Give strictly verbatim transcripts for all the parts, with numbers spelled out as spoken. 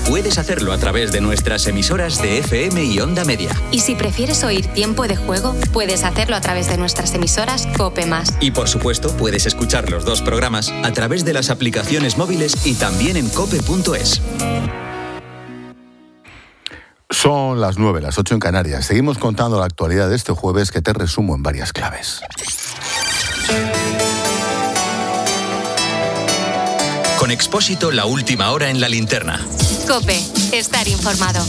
puedes hacerlo a través de nuestras emisoras de F M y Onda Media. Y si prefieres oír Tiempo de Juego, puedes hacerlo a través de nuestras emisoras COPE más. Y por supuesto, puedes escuchar los dos programas a través de las aplicaciones móviles y también en cope punto es. Son las nueve, las ocho en Canarias. Seguimos contando la actualidad de este jueves, que te resumo en varias claves. Con Expósito, la última hora en la linterna. COPE, estar informado.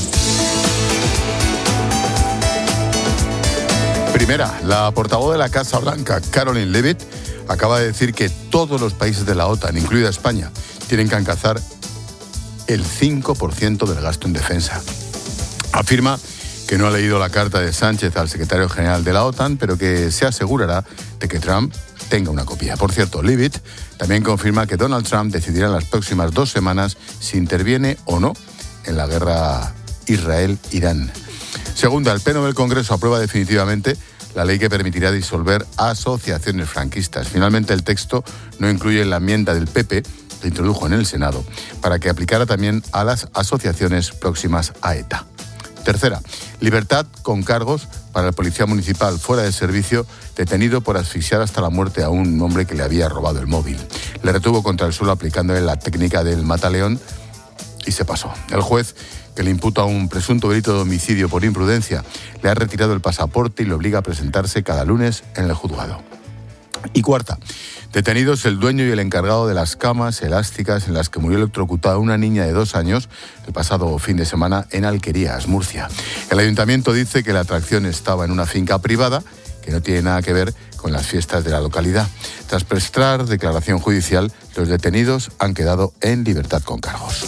Primera, la portavoz de la Casa Blanca, Caroline Leavitt, acaba de decir que todos los países de la OTAN, incluida España, tienen que alcanzar el cinco por ciento del gasto en defensa. Afirma que no ha leído la carta de Sánchez al secretario general de la OTAN, pero que se asegurará de que Trump tenga una copia. Por cierto, Leavitt también confirma que Donald Trump decidirá en las próximas dos semanas si interviene o no en la guerra Israel-Irán. Segunda, el Pleno del Congreso aprueba definitivamente la ley que permitirá disolver asociaciones franquistas. Finalmente, el texto no incluye la enmienda del P P que introdujo en el Senado para que aplicara también a las asociaciones próximas a ETA. Tercera, libertad con cargos para el policía municipal fuera de servicio detenido por asfixiar hasta la muerte a un hombre que le había robado el móvil. Le retuvo contra el suelo aplicándole la técnica del mataleón y se pasó. El juez, que le imputa un presunto delito de homicidio por imprudencia, le ha retirado el pasaporte y le obliga a presentarse cada lunes en el juzgado. Y cuarta, detenidos el dueño y el encargado de las camas elásticas en las que murió electrocutada una niña de dos años el pasado fin de semana en Alquerías, Murcia. El ayuntamiento dice que la atracción estaba en una finca privada que no tiene nada que ver con las fiestas de la localidad. Tras prestar declaración judicial, los detenidos han quedado en libertad con cargos.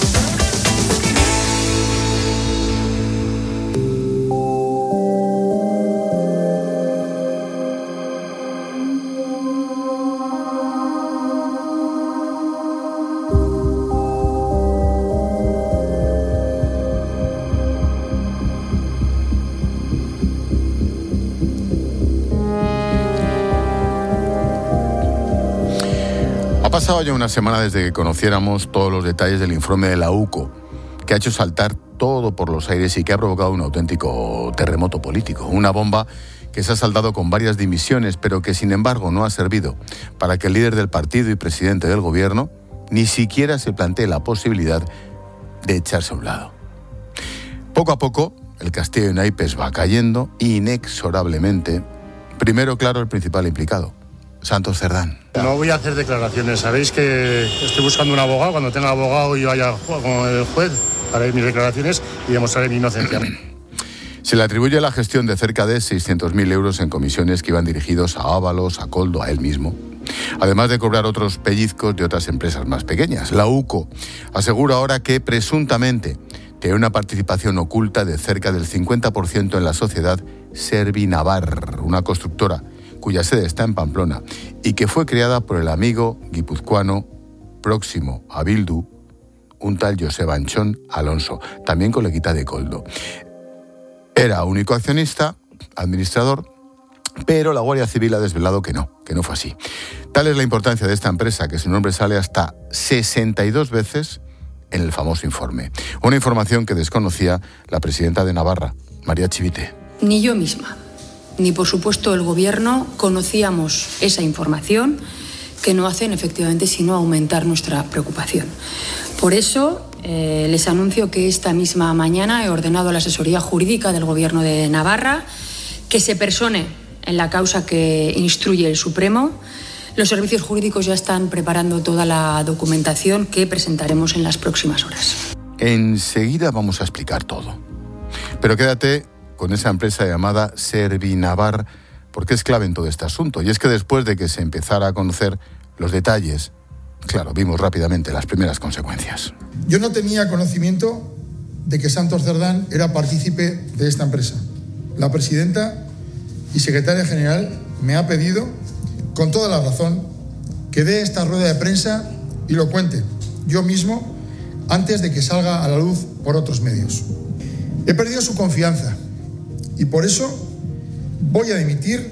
Ha pasado ya una semana desde que conociéramos todos los detalles del informe de la U C O, que ha hecho saltar todo por los aires y que ha provocado un auténtico terremoto político. Una bomba que se ha saldado con varias dimisiones, pero que sin embargo no ha servido para que el líder del partido y presidente del gobierno ni siquiera se plantee la posibilidad de echarse a un lado. Poco a poco, el castillo de naipes va cayendo inexorablemente. Primero, claro, el principal implicado, Santos Cerdán. No voy a hacer declaraciones. Sabéis que estoy buscando un abogado. Cuando tenga abogado y vaya con el juez, haré mis declaraciones y demostraré mi inocencia. Se le atribuye la gestión de cerca de seiscientos mil euros en comisiones que iban dirigidos a Ábalos, a Koldo, a él mismo, además de cobrar otros pellizcos de otras empresas más pequeñas. La U C O asegura ahora que presuntamente tiene una participación oculta de cerca del cincuenta por ciento en la sociedad Servinavar, una constructora cuya sede está en Pamplona y que fue creada por el amigo guipuzcoano próximo a Bildu, un tal Joseba Anchón Alonso, también coleguita de Koldo. Era único accionista, administrador, pero la Guardia Civil ha desvelado que no, que no fue así. Tal es la importancia de esta empresa que su nombre sale hasta sesenta y dos veces en el famoso informe. Una información que desconocía la presidenta de Navarra, María Chivite. Ni yo misma, ni por supuesto el Gobierno conocíamos esa información, que no hacen efectivamente sino aumentar nuestra preocupación. Por eso eh, les anuncio que esta misma mañana he ordenado a la asesoría jurídica del Gobierno de Navarra que se persone en la causa que instruye el Supremo. Los servicios jurídicos ya están preparando toda la documentación que presentaremos en las próximas horas. Enseguida vamos a explicar todo. Pero quédate con esa empresa llamada Servinavar, porque es clave en todo este asunto. Y es que después de que se empezara a conocer los detalles, claro, vimos rápidamente las primeras consecuencias. Yo no tenía conocimiento de que Santos Cerdán era partícipe de esta empresa. La presidenta y secretaria general me ha pedido, con toda la razón, que dé esta rueda de prensa y lo cuente yo mismo antes de que salga a la luz por otros medios. He perdido su confianza y por eso voy a dimitir.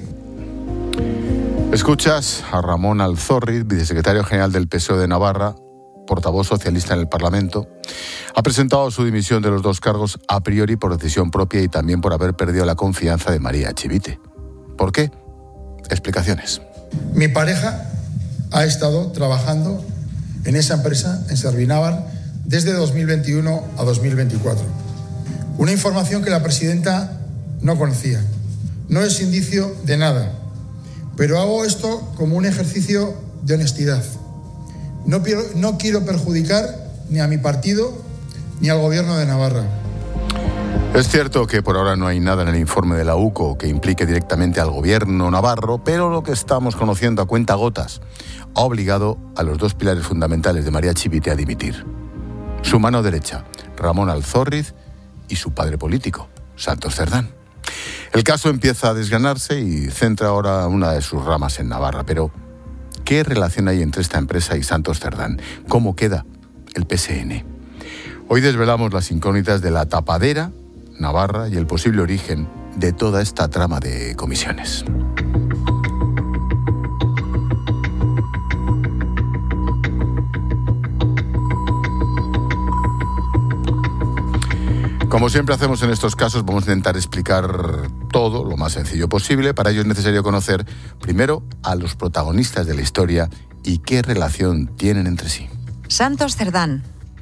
Escuchas a Ramón Alzorriz, vicesecretario general del P S O E de Navarra, portavoz socialista en el Parlamento, Ha presentado su dimisión de los dos cargos a priori por decisión propia y también por haber perdido la confianza de María Chivite. ¿Por qué? Explicaciones. Mi pareja ha estado trabajando en esa empresa, en Servinavar, desde dos mil veintiuno a dos mil veinticuatro. Una información que la presidenta no conocía. No es indicio de nada, pero hago esto como un ejercicio de honestidad. No, no quiero perjudicar ni a mi partido ni al gobierno de Navarra. Es cierto que por ahora no hay nada en el informe de la U C O que implique directamente al gobierno navarro, pero lo que estamos conociendo a cuentagotas ha obligado a los dos pilares fundamentales de María Chivite a dimitir. Su mano derecha, Ramón Alzorriz, y su padre político, Santos Cerdán. El caso empieza a desgranarse y centra ahora una de sus ramas en Navarra. Pero, ¿qué relación hay entre esta empresa y Santos Cerdán? ¿Cómo queda el P S N? Hoy desvelamos las incógnitas de la tapadera Navarra y el posible origen de toda esta trama de comisiones. Como siempre hacemos en estos casos, vamos a intentar explicar todo lo más sencillo posible. Para ello es necesario conocer primero a los protagonistas de la historia y qué relación tienen entre sí. Santos Cerdán.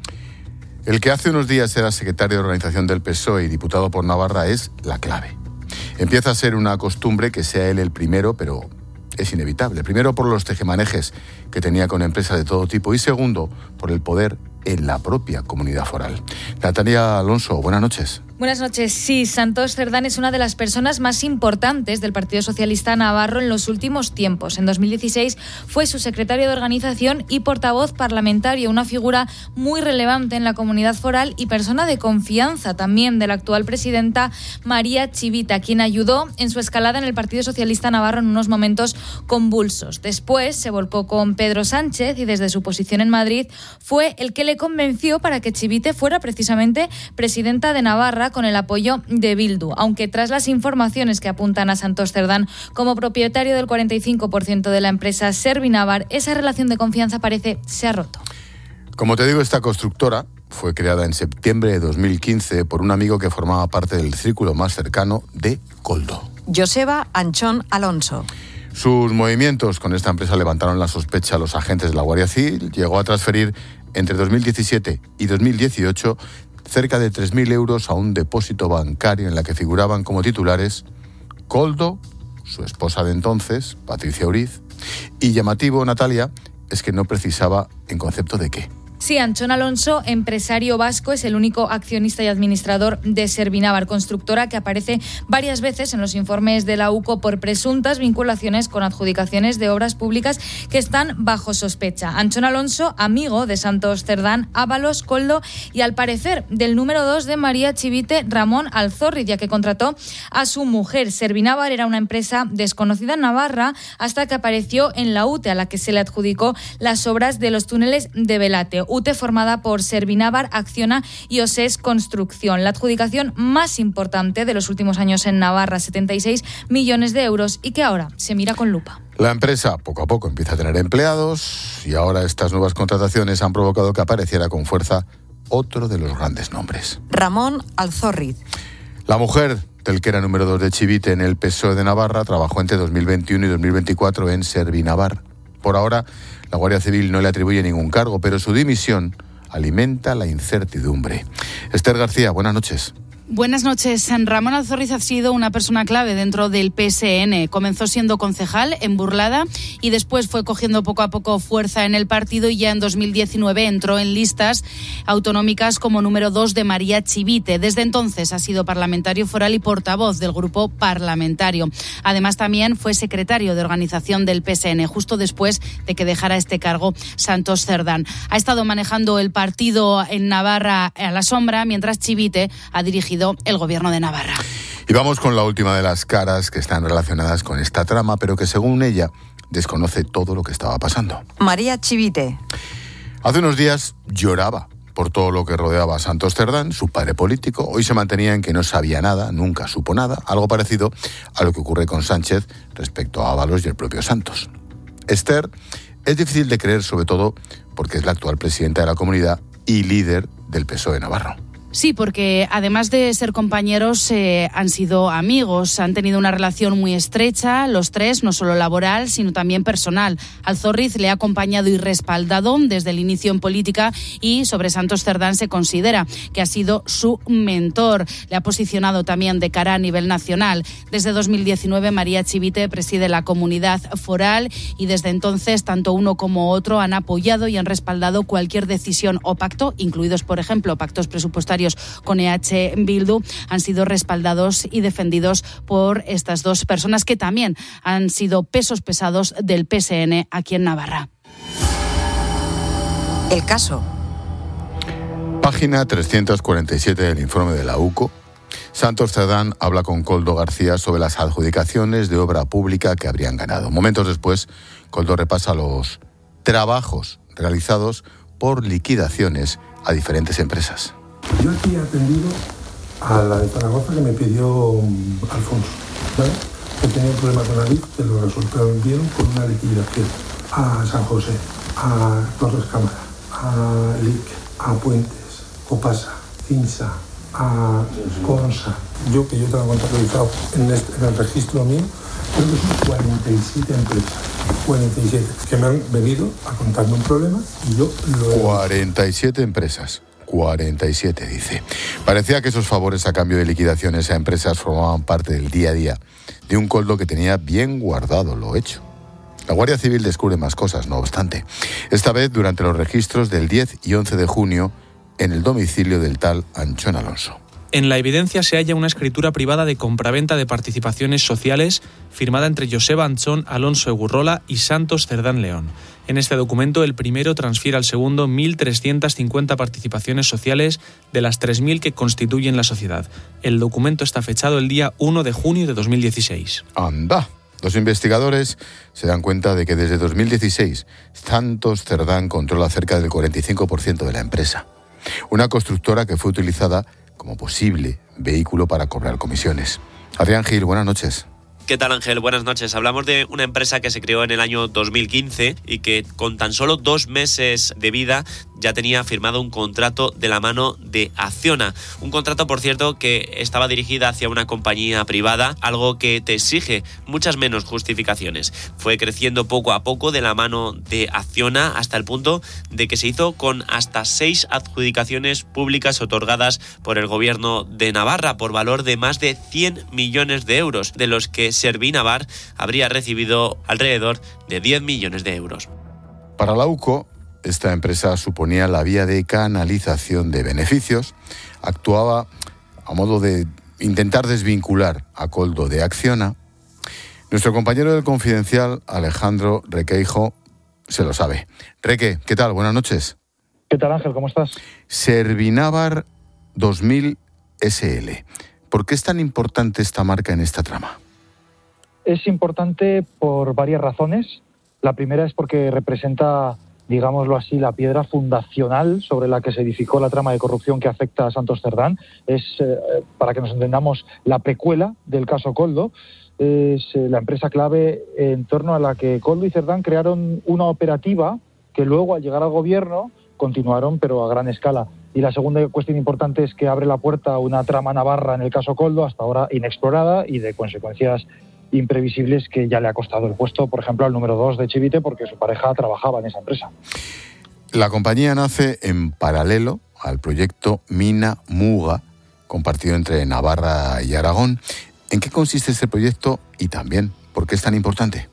El que hace unos días era secretario de organización del P S O E y diputado por Navarra es la clave. Empieza a ser una costumbre que sea él el primero, pero es inevitable. Primero por los tejemanejes que tenía con empresas de todo tipo y segundo por el poder en la propia comunidad foral. Natalia Alonso, buenas noches. Buenas noches. Sí, Santos Cerdán es una de las personas más importantes del Partido Socialista Navarro en los últimos tiempos. En dos mil dieciséis fue su secretario de organización y portavoz parlamentario, una figura muy relevante en la comunidad foral y persona de confianza también de la actual presidenta María Chivite, quien ayudó en su escalada en el Partido Socialista Navarro en unos momentos convulsos. Después se volcó con Pedro Sánchez y desde su posición en Madrid fue el que le convenció para que Chivite fuera precisamente presidenta de Navarra, con el apoyo de Bildu, aunque tras las informaciones que apuntan a Santos Cerdán como propietario del cuarenta y cinco por ciento de la empresa Servinavar, esa relación de confianza parece se ha roto. Como te digo, esta constructora fue creada en septiembre de dos mil quince por un amigo que formaba parte del círculo más cercano de Koldo. Joseba Anchón Alonso. Sus movimientos con esta empresa levantaron la sospecha a los agentes de la Guardia Civil. Llegó a transferir entre dos mil diecisiete y dos mil dieciocho cerca de tres mil euros a un depósito bancario en la que figuraban como titulares Koldo, su esposa de entonces, Patricia Uriz, y llamativo, Natalia, es que no precisaba en concepto de qué. Sí, Anchón Alonso, empresario vasco, es el único accionista y administrador de Servinavar, constructora que aparece varias veces en los informes de la U C O por presuntas vinculaciones con adjudicaciones de obras públicas que están bajo sospecha. Anchón Alonso, amigo de Santos Cerdán, Ábalos, Koldo y, al parecer, del número dos de María Chivite, Ramón Alzorriz, ya que contrató a su mujer. Servinavar era una empresa desconocida en Navarra hasta que apareció en la U T E, a la que se le adjudicó las obras de los túneles de Belate. U T E formada por Servinavar, Acciona y Osés Construcción. La adjudicación más importante de los últimos años en Navarra, setenta y seis millones de euros, y que ahora se mira con lupa. La empresa poco a poco empieza a tener empleados y ahora estas nuevas contrataciones han provocado que apareciera con fuerza otro de los grandes nombres. Ramón Alzorriz. La mujer del que era número dos de Chivite en el P S O E de Navarra trabajó entre dos mil veintiuno y dos mil veinticuatro en Servinavar. Por ahora, la Guardia Civil no le atribuye ningún cargo, pero su dimisión alimenta la incertidumbre. Esther García, buenas noches. Buenas noches. Ramón Alzorriz ha sido una persona clave dentro del P S N. Comenzó siendo concejal en Burlada y después fue cogiendo poco a poco fuerza en el partido y ya en dos mil diecinueve entró en listas autonómicas como número dos de María Chivite. Desde entonces ha sido parlamentario foral y portavoz del grupo parlamentario. Además, también fue secretario de organización del P S N justo después de que dejara este cargo Santos Cerdán. Ha estado manejando el partido en Navarra a la sombra, mientras Chivite ha dirigido el gobierno de Navarra. Y vamos con la última de las caras que están relacionadas con esta trama, pero que según ella desconoce todo lo que estaba pasando. María Chivite. Hace unos días lloraba por todo lo que rodeaba a Santos Cerdán, su padre político. Hoy se mantenía en que no sabía nada, nunca supo nada, algo parecido a lo que ocurre con Sánchez respecto a Ábalos y el propio Santos. Esther es difícil de creer, sobre todo porque es la actual presidenta de la comunidad y líder del P S O E navarro. Sí, porque además de ser compañeros, eh, han sido amigos, han tenido una relación muy estrecha, los tres, no solo laboral, sino también personal. Alzorriz le ha acompañado y respaldado desde el inicio en política y sobre Santos Cerdán se considera que ha sido su mentor. Le ha posicionado también de cara a nivel nacional. Desde dos mil diecinueve, María Chivite preside la comunidad foral y desde entonces tanto uno como otro han apoyado y han respaldado cualquier decisión o pacto, incluidos, por ejemplo, pactos presupuestarios con E H Bildu, han sido respaldados y defendidos por estas dos personas que también han sido pesos pesados del P S N aquí en Navarra. El caso. Página trescientos cuarenta y siete del informe de la U C O. Santos Cerdán habla con Koldo García sobre las adjudicaciones de obra pública que habrían ganado. Momentos después, Koldo repasa los trabajos realizados por liquidaciones a diferentes empresas. Yo aquí he atendido a la de Zaragoza que me pidió um, Alfonso, ¿vale? Que tenía un problema con la L I C, que lo resolvieron con una liquidación. A San José, a Torres Cámara, a L I C, a Puentes, Copasa, Cinsa, a Consa. Yo, que yo tengo contabilizado en, este, en el registro mío, creo que son cuarenta y siete empresas. cuarenta y siete que me han venido a contarme un problema y yo lo he... cuarenta y siete empresas. cuarenta y siete, dice. Parecía que esos favores a cambio de liquidaciones a empresas formaban parte del día a día de un Koldo que tenía bien guardado lo hecho. La Guardia Civil descubre más cosas, no obstante. Esta vez durante los registros del diez y once de junio en el domicilio del tal Anchón Alonso. En la evidencia se halla una escritura privada de compraventa de participaciones sociales firmada entre Joseba Anchón Alonso Egurrola y Santos Cerdán León. En este documento, el primero transfiere al segundo mil trescientas cincuenta participaciones sociales de las tres mil que constituyen la sociedad. El documento está fechado el día uno de junio de dos mil dieciséis. ¡Anda! Los investigadores se dan cuenta de que desde dos mil dieciséis Santos Cerdán controla cerca del cuarenta y cinco por ciento de la empresa. Una constructora que fue utilizada como posible vehículo para cobrar comisiones. Adrián Gil, buenas noches. ¿Qué tal, Ángel? Buenas noches. Hablamos de una empresa que se creó en el año dos mil quince y que con tan solo dos meses de vida ya tenía firmado un contrato de la mano de Acciona. Un contrato, por cierto, que estaba dirigida hacia una compañía privada, algo que te exige muchas menos justificaciones. Fue creciendo poco a poco de la mano de Acciona hasta el punto de que se hizo con hasta seis adjudicaciones públicas otorgadas por el gobierno de Navarra por valor de más de cien millones de euros, de los que Servinavar habría recibido alrededor de diez millones de euros. Para la U C O, esta empresa suponía la vía de canalización de beneficios, actuaba a modo de intentar desvincular a Koldo de Acciona. Nuestro compañero del Confidencial, Alejandro Requeijo, se lo sabe. Reque, ¿qué tal? Buenas noches. ¿Qué tal, Ángel? ¿Cómo estás? Servinavar dos mil S L. ¿Por qué es tan importante esta marca en esta trama? Es importante por varias razones. La primera es porque representa, digámoslo así, la piedra fundacional sobre la que se edificó la trama de corrupción que afecta a Santos Cerdán. Es, eh, para que nos entendamos, la precuela del caso Koldo. Es eh, la empresa clave en torno a la que Koldo y Cerdán crearon una operativa que luego, al llegar al gobierno, continuaron, pero a gran escala. Y la segunda cuestión importante es que abre la puerta a una trama navarra en el caso Koldo, hasta ahora inexplorada y de consecuencias imprevisibles que ya le ha costado el puesto, por ejemplo, al número dos de Chivite, porque su pareja trabajaba en esa empresa. La compañía nace en paralelo al proyecto Mina Muga, compartido entre Navarra y Aragón. ¿En qué consiste este proyecto y también por qué es tan importante?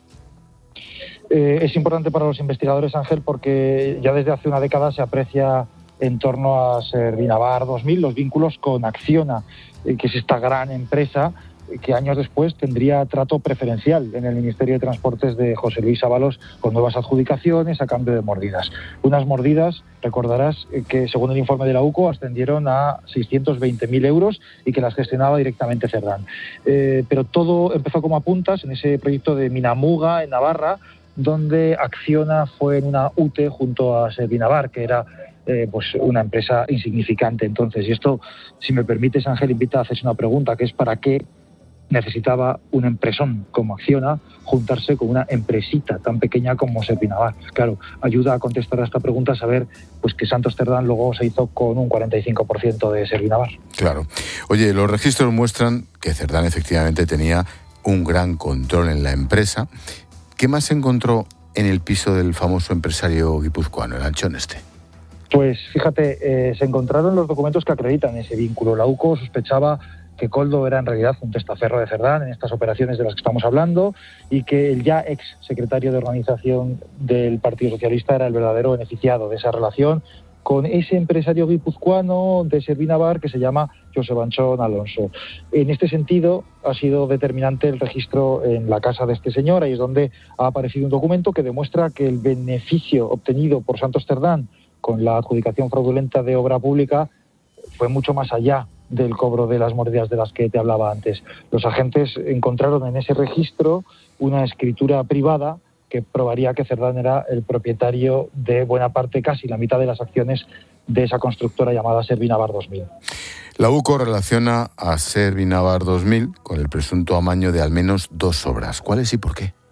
Eh, es importante para los investigadores, Ángel, porque ya desde hace una década se aprecia en torno a Servinavar dos mil los vínculos con Acciona, eh, que es esta gran empresa que años después tendría trato preferencial en el Ministerio de Transportes de José Luis Ábalos, con nuevas adjudicaciones a cambio de mordidas. Unas mordidas, recordarás, que según el informe de la U C O ascendieron a seiscientos veinte mil euros y que las gestionaba directamente Cerdán. Eh, pero todo empezó como apuntas en ese proyecto de Minamuga en Navarra, donde Acciona fue en una U T E junto a Servinavar, que era eh, pues una empresa insignificante entonces. Y esto, si me permites, Ángel, invita a hacerse una pregunta, que es ¿para qué necesitaba un empresón como Acciona juntarse con una empresita tan pequeña como Servinavar. Claro, ayuda a contestar a esta pregunta saber pues que Santos Cerdán luego se hizo con un cuarenta y cinco por ciento de Servinavar. Claro. Oye, los registros muestran que Cerdán efectivamente tenía un gran control en la empresa. ¿Qué más se encontró en el piso del famoso empresario guipuzcoano, el Anchón este? Pues fíjate, eh, se encontraron los documentos que acreditan ese vínculo. La U C O sospechaba que Koldo era en realidad un testaferro de Cerdán en estas operaciones de las que estamos hablando y que el ya ex secretario de organización del Partido Socialista era el verdadero beneficiado de esa relación con ese empresario guipuzcoano de Servinavar que se llama Joseba Anchón Alonso. En este sentido, ha sido determinante el registro en la casa de este señor. Ahí es donde ha aparecido un documento que demuestra que el beneficio obtenido por Santos Cerdán con la adjudicación fraudulenta de obra pública fue mucho más allá del cobro de las monedas de las que te hablaba antes. Los agentes encontraron en ese registro una escritura privada que probaría que Cerdán era el propietario de buena parte, casi la mitad de las acciones de esa constructora llamada Servinavar dos mil. La U C O relaciona a Servinavar dos mil con el presunto amaño de al menos dos obras. ¿Cuáles y por qué?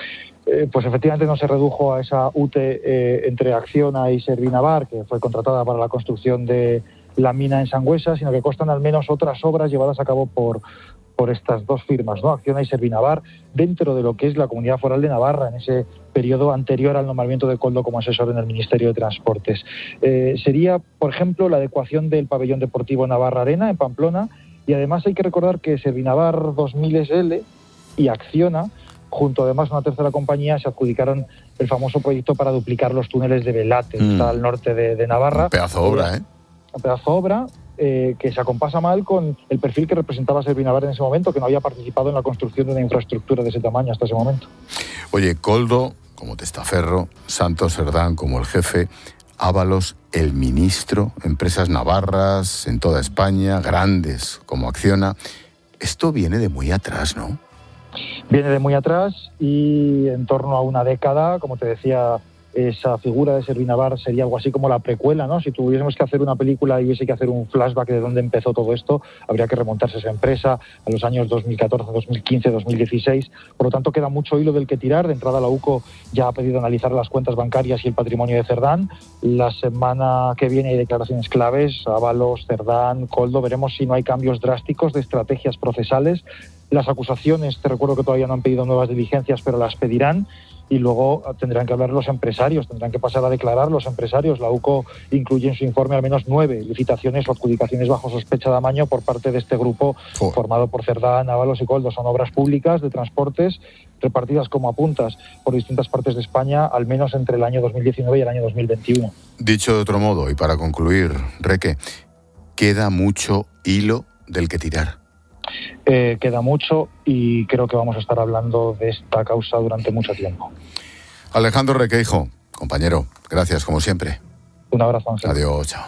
Eh, pues efectivamente no se redujo a esa U T E eh, entre Acciona y Servinavar, que fue contratada para la construcción de la mina en Sangüesa, sino que constan al menos otras obras llevadas a cabo por, por estas dos firmas, ¿no? Acciona y Servinavar, dentro de lo que es la Comunidad Foral de Navarra, en ese periodo anterior al nombramiento de Koldo como asesor en el Ministerio de Transportes. Eh, sería, por ejemplo, la adecuación del pabellón deportivo Navarra Arena, en Pamplona, y además hay que recordar que Servinavar dos mil S L y Acciona, junto además a una tercera compañía, se adjudicaron el famoso proyecto para duplicar los túneles de Velate, mm. está al norte de, de Navarra. Un pedazo de obra, ¿eh? Un pedazo de obra eh, que se acompasa mal con el perfil que representaba Servinavar en ese momento, que no había participado en la construcción de una infraestructura de ese tamaño hasta ese momento. Oye, Koldo como testaferro, Santos Cerdán como el jefe, Ábalos el ministro, empresas navarras en toda España, grandes como Acciona. Esto viene de muy atrás, ¿no? Viene de muy atrás y en torno a una década, como te decía, esa figura de Servinavar sería algo así como la precuela, ¿no? Si tuviésemos que hacer una película y hubiese que hacer un flashback de dónde empezó todo esto, habría que remontarse a esa empresa a los años dos mil catorce, dos mil quince, dos mil dieciséis. Por lo tanto, queda mucho hilo del que tirar. De entrada, la U C O ya ha pedido analizar las cuentas bancarias y el patrimonio de Cerdán. La semana que viene hay declaraciones claves, Ábalos, Cerdán, Koldo. Veremos si no hay cambios drásticos de estrategias procesales. Las acusaciones, te recuerdo que todavía no han pedido nuevas diligencias, pero las pedirán. Y luego tendrán que hablar los empresarios, tendrán que pasar a declarar los empresarios. La U C O incluye en su informe al menos nueve licitaciones o adjudicaciones bajo sospecha de amaño por parte de este grupo oh. formado por Cerdán, Ábalos y Koldo. Son obras públicas de transportes repartidas como a puntas por distintas partes de España, al menos entre el año dos mil diecinueve y el año dos mil veintiuno. Dicho de otro modo, y para concluir, Reque, queda mucho hilo del que tirar. Eh, queda mucho y creo que vamos a estar hablando de esta causa durante mucho tiempo. Alejandro Requeijo, compañero, gracias como siempre. Un abrazo, Ángel. Adiós, chao.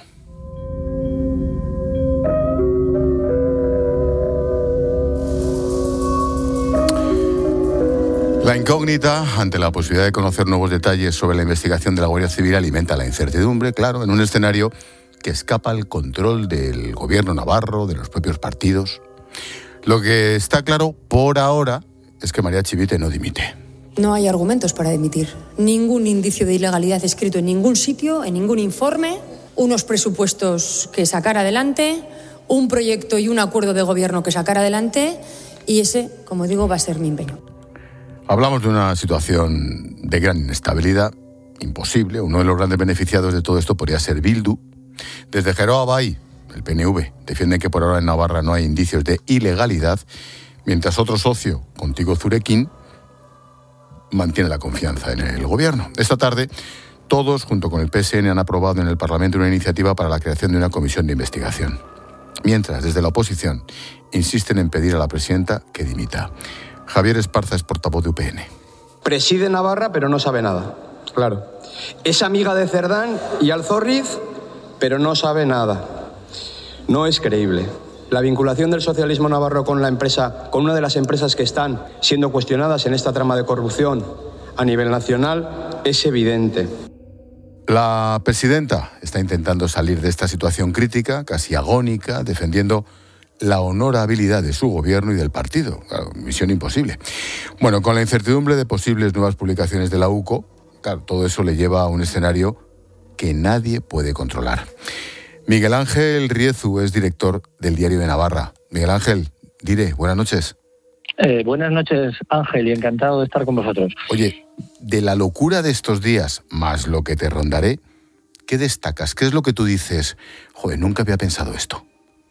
La incógnita ante la posibilidad de conocer nuevos detalles sobre la investigación de la Guardia Civil alimenta la incertidumbre, claro, en un escenario que escapa al control del gobierno navarro, de los propios partidos. Lo que está claro por ahora es que María Chivite no dimite. No hay argumentos para dimitir. Ningún indicio de ilegalidad escrito en ningún sitio, en ningún informe, unos presupuestos que sacar adelante, un proyecto y un acuerdo de gobierno que sacar adelante, y ese, como digo, va a ser mi empeño. Hablamos de una situación de gran inestabilidad, imposible. Uno de los grandes beneficiados de todo esto podría ser Bildu. Desde Geroa Bai, el P N V, defienden que por ahora en Navarra no hay indicios de ilegalidad, mientras otro socio, Contigo Zurekin, mantiene la confianza en el gobierno. Esta tarde, todos, junto con el P S N, han aprobado en el Parlamento una iniciativa para la creación de una comisión de investigación. Mientras, desde la oposición, insisten en pedir a la presidenta que dimita. Javier Esparza es portavoz de U P N. Preside Navarra, pero no sabe nada. Claro. Es amiga de Cerdán y Alzorriz, pero no sabe nada. No es creíble. La vinculación del socialismo navarro con la empresa, con una de las empresas que están siendo cuestionadas en esta trama de corrupción a nivel nacional, es evidente. La presidenta está intentando salir de esta situación crítica, casi agónica, defendiendo la honorabilidad de su gobierno y del partido. Claro, misión imposible. Bueno, con la incertidumbre de posibles nuevas publicaciones de la U C O, claro, todo eso le lleva a un escenario que nadie puede controlar. Miguel Ángel Riezu es director del Diario de Navarra. Miguel Ángel, diré, buenas noches. Eh, buenas noches, Ángel, y encantado de estar con vosotros. Oye, de la locura de estos días, más lo que te rondaré, ¿qué destacas? ¿Qué es lo que tú dices? Joder, nunca había pensado esto.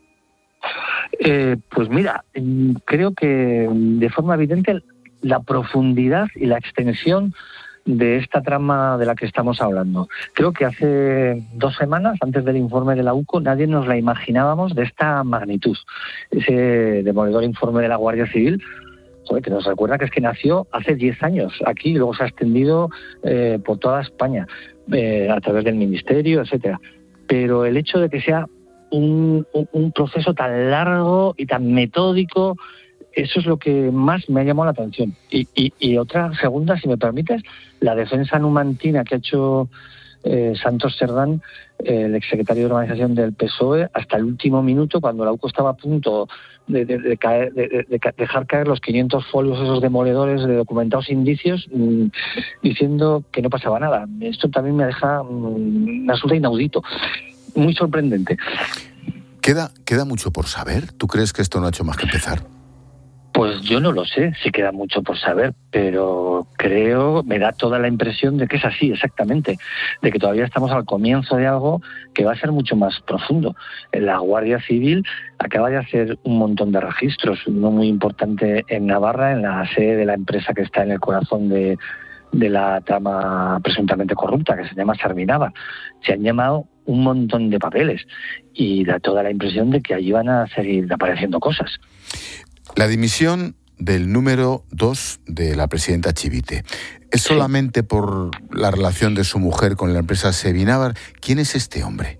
Eh, pues mira, creo que de forma evidente la profundidad y la extensión de esta trama de la que estamos hablando. Creo que hace dos semanas, antes del informe de la U C O, nadie nos la imaginábamos de esta magnitud. Ese demoledor informe de la Guardia Civil, joder, que nos recuerda que es que nació hace diez años aquí y luego se ha extendido eh, por toda España, eh, a través del Ministerio, etcétera. Pero el hecho de que sea un, un, un proceso tan largo y tan metódico, eso es lo que más me ha llamado la atención. Y, y, y otra segunda, si me permites, la defensa numantina que ha hecho eh, Santos Cerdán, eh, el exsecretario de Organización del P S O E, hasta el último minuto, cuando la U C O estaba a punto de, de, de, caer, de, de, de dejar caer los quinientos folios esos demoledores de documentados indicios, mmm, diciendo que no pasaba nada. Esto también me deja, mmm, me resulta inaudito, muy sorprendente. ¿Queda, ¿Queda mucho por saber? ¿Tú crees que esto no ha hecho más que empezar? Pues yo no lo sé, sí queda mucho por saber, pero creo, me da toda la impresión de que es así, exactamente, de que todavía estamos al comienzo de algo que va a ser mucho más profundo. La Guardia Civil acaba de hacer un montón de registros, uno muy importante en Navarra, en la sede de la empresa que está en el corazón de, de la trama presuntamente corrupta, que se llama Servinava. Se han llamado un montón de papeles y da toda la impresión de que allí van a seguir apareciendo cosas. La dimisión del número dos de la presidenta Chivite, ¿es solamente por la relación de su mujer con la empresa Servinava? ¿Quién es este hombre?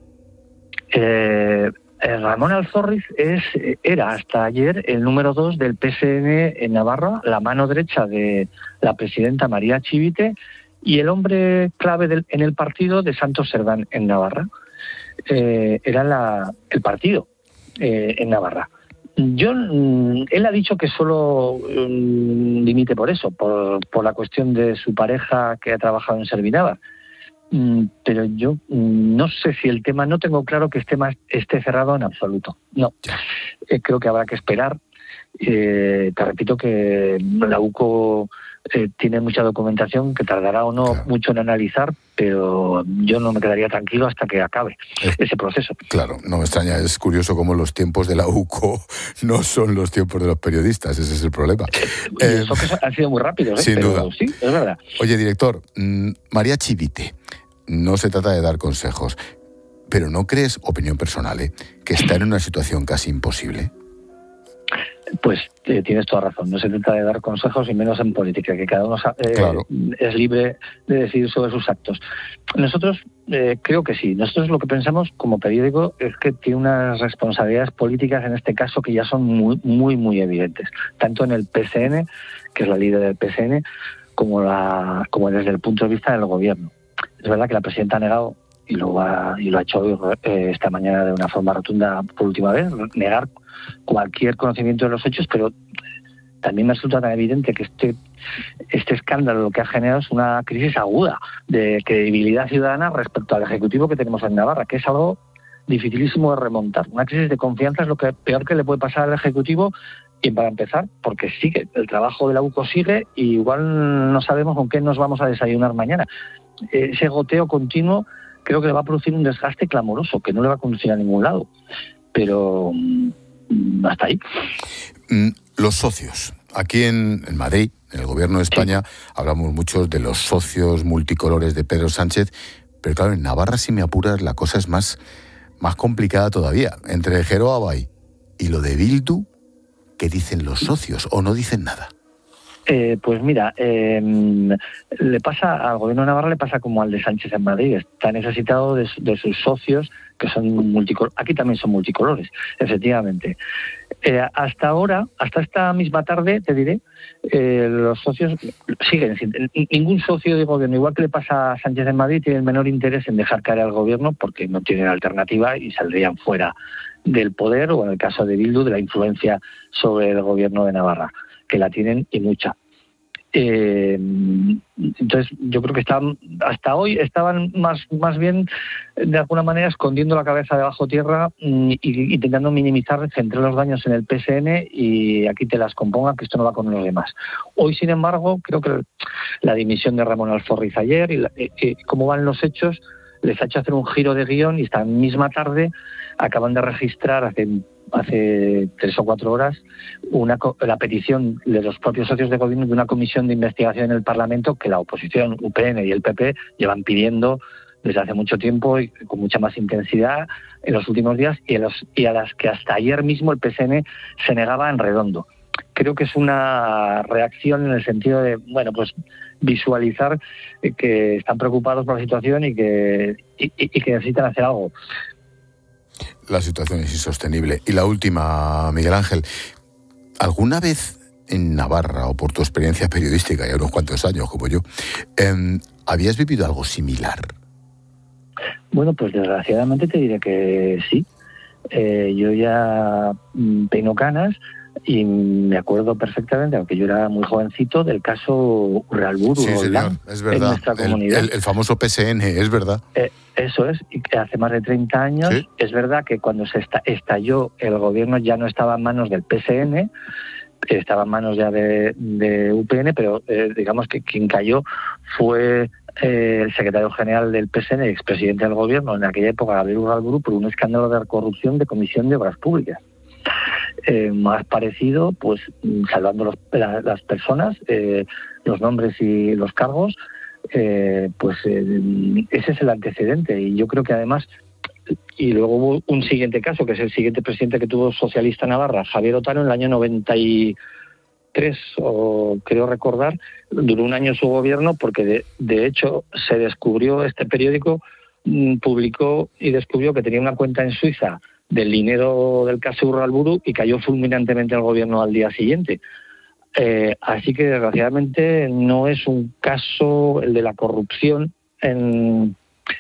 Eh, Ramón Alzorriz es, era hasta ayer el número dos del P S N en Navarra, la mano derecha de la presidenta María Chivite y el hombre clave del, en el partido de Santos Cerdán en Navarra. Eh, era la, el partido eh, en Navarra. Yo, él ha dicho que solo um, dimite por eso, por, por la cuestión de su pareja que ha trabajado en Servinava. Um, pero yo um, no sé si el tema, no tengo claro que este más esté cerrado en absoluto. No, eh, creo que habrá que esperar. Eh, te repito que la U C O eh, tiene mucha documentación que tardará o no claro. mucho en analizar, pero yo no me quedaría tranquilo hasta que acabe es, ese proceso. Claro, no me extraña, es curioso cómo los tiempos de la U C O no son los tiempos de los periodistas, ese es el problema. Y eh, eso que han sido muy rápidos, ¿eh? Sin pero, duda. Sí, es verdad. Oye, director, María Chivite, no se trata de dar consejos, pero ¿no crees, opinión personal, eh, que está en una situación casi imposible? Pues eh, tienes toda razón, no se trata de dar consejos y menos en política, que cada uno eh, claro. es libre de decidir sobre sus actos. Nosotros eh, creo que sí, nosotros lo que pensamos como periódico es que tiene unas responsabilidades políticas en este caso que ya son muy, muy, muy evidentes, tanto en el P S N, que es la líder del P S N, como, la, como desde el punto de vista del gobierno. Es verdad que la presidenta ha negado, y lo ha, y lo ha hecho hoy, eh, esta mañana de una forma rotunda por última vez, negar cualquier conocimiento de los hechos, pero también me resulta tan evidente que este, este escándalo lo que ha generado es una crisis aguda de credibilidad ciudadana respecto al Ejecutivo que tenemos en Navarra, que es algo dificilísimo de remontar. Una crisis de confianza es lo que peor que le puede pasar al Ejecutivo, y para empezar, porque sigue, el trabajo de la U C O sigue y igual no sabemos con qué nos vamos a desayunar mañana. Ese goteo continuo creo que le va a producir un desgaste clamoroso, que no le va a conducir a ningún lado. Pero hasta ahí. Los socios. Aquí en, en Madrid, en el Gobierno de España, sí. hablamos mucho de los socios multicolores de Pedro Sánchez, pero claro, en Navarra, si me apuras, la cosa es más, más complicada todavía. Entre Geroa Bay y lo de Bildu, ¿qué dicen los socios o no dicen nada? Eh, pues mira, eh, le pasa al Gobierno de Navarra le pasa como al de Sánchez en Madrid. Está necesitado de, de sus socios, que son multicolores. Aquí también son multicolores, efectivamente. Eh, hasta ahora, hasta esta misma tarde, te diré, eh, los socios siguen sin... Ningún socio de gobierno, igual que le pasa a Sánchez en Madrid, tiene el menor interés en dejar caer al gobierno porque no tienen alternativa y saldrían fuera del poder, o en el caso de Bildu, de la influencia sobre el gobierno de Navarra, que la tienen y mucha. Eh, entonces yo creo que estaban, hasta hoy estaban más más bien de alguna manera escondiendo la cabeza debajo tierra y, y intentando minimizar, centrar los daños en el P S N y aquí te las compongan, que esto no va con los demás. Hoy, sin embargo, creo que la dimisión de Ramón Alzorriz ayer y, la, y, y cómo van los hechos les ha hecho hacer un giro de guión, y esta misma tarde acaban de registrar hace hace tres o cuatro horas una la petición de los propios socios de gobierno de una comisión de investigación en el Parlamento que la oposición, U P N y el P P, llevan pidiendo desde hace mucho tiempo y con mucha más intensidad en los últimos días, y a, los, y a las que hasta ayer mismo el P S N se negaba en redondo. Creo que es una reacción en el sentido de, bueno, pues visualizar que están preocupados por la situación y que, y, y que necesitan hacer algo. La situación es insostenible. Y la última, Miguel Ángel, ¿alguna vez en Navarra, o por tu experiencia periodística, ya unos cuantos años como yo, eh, habías vivido algo similar? Bueno, pues desgraciadamente te diré que sí. Eh, yo ya peino canas y me acuerdo perfectamente, aunque yo era muy jovencito, del caso Urralburu. Sí, señor, es verdad. En nuestra comunidad. El, el, el famoso P S N, es verdad. Eh, eso es, y que hace más de treinta años, ¿sí? Es verdad que cuando se estalló el gobierno ya no estaba en manos del P S N, estaba en manos ya de, de U P N, pero eh, digamos que quien cayó fue eh, el secretario general del P S N, expresidente del gobierno en aquella época, Gabriel Urralburu, por un escándalo de corrupción de Comisión de Obras Públicas. Eh, más parecido, pues salvando los, la, las personas, eh, los nombres y los cargos, eh, pues eh, ese es el antecedente. Y yo creo que además, y luego hubo un siguiente caso, que es el siguiente presidente que tuvo socialista Navarra, Javier Otano, en el año noventa y tres, o creo recordar, duró un año su gobierno, porque de, de hecho se descubrió, este periódico mmm, publicó y descubrió que tenía una cuenta en Suiza del dinero del caso Urralburu y cayó fulminantemente el gobierno al día siguiente. Eh, así que desgraciadamente no es un caso, el de la corrupción en,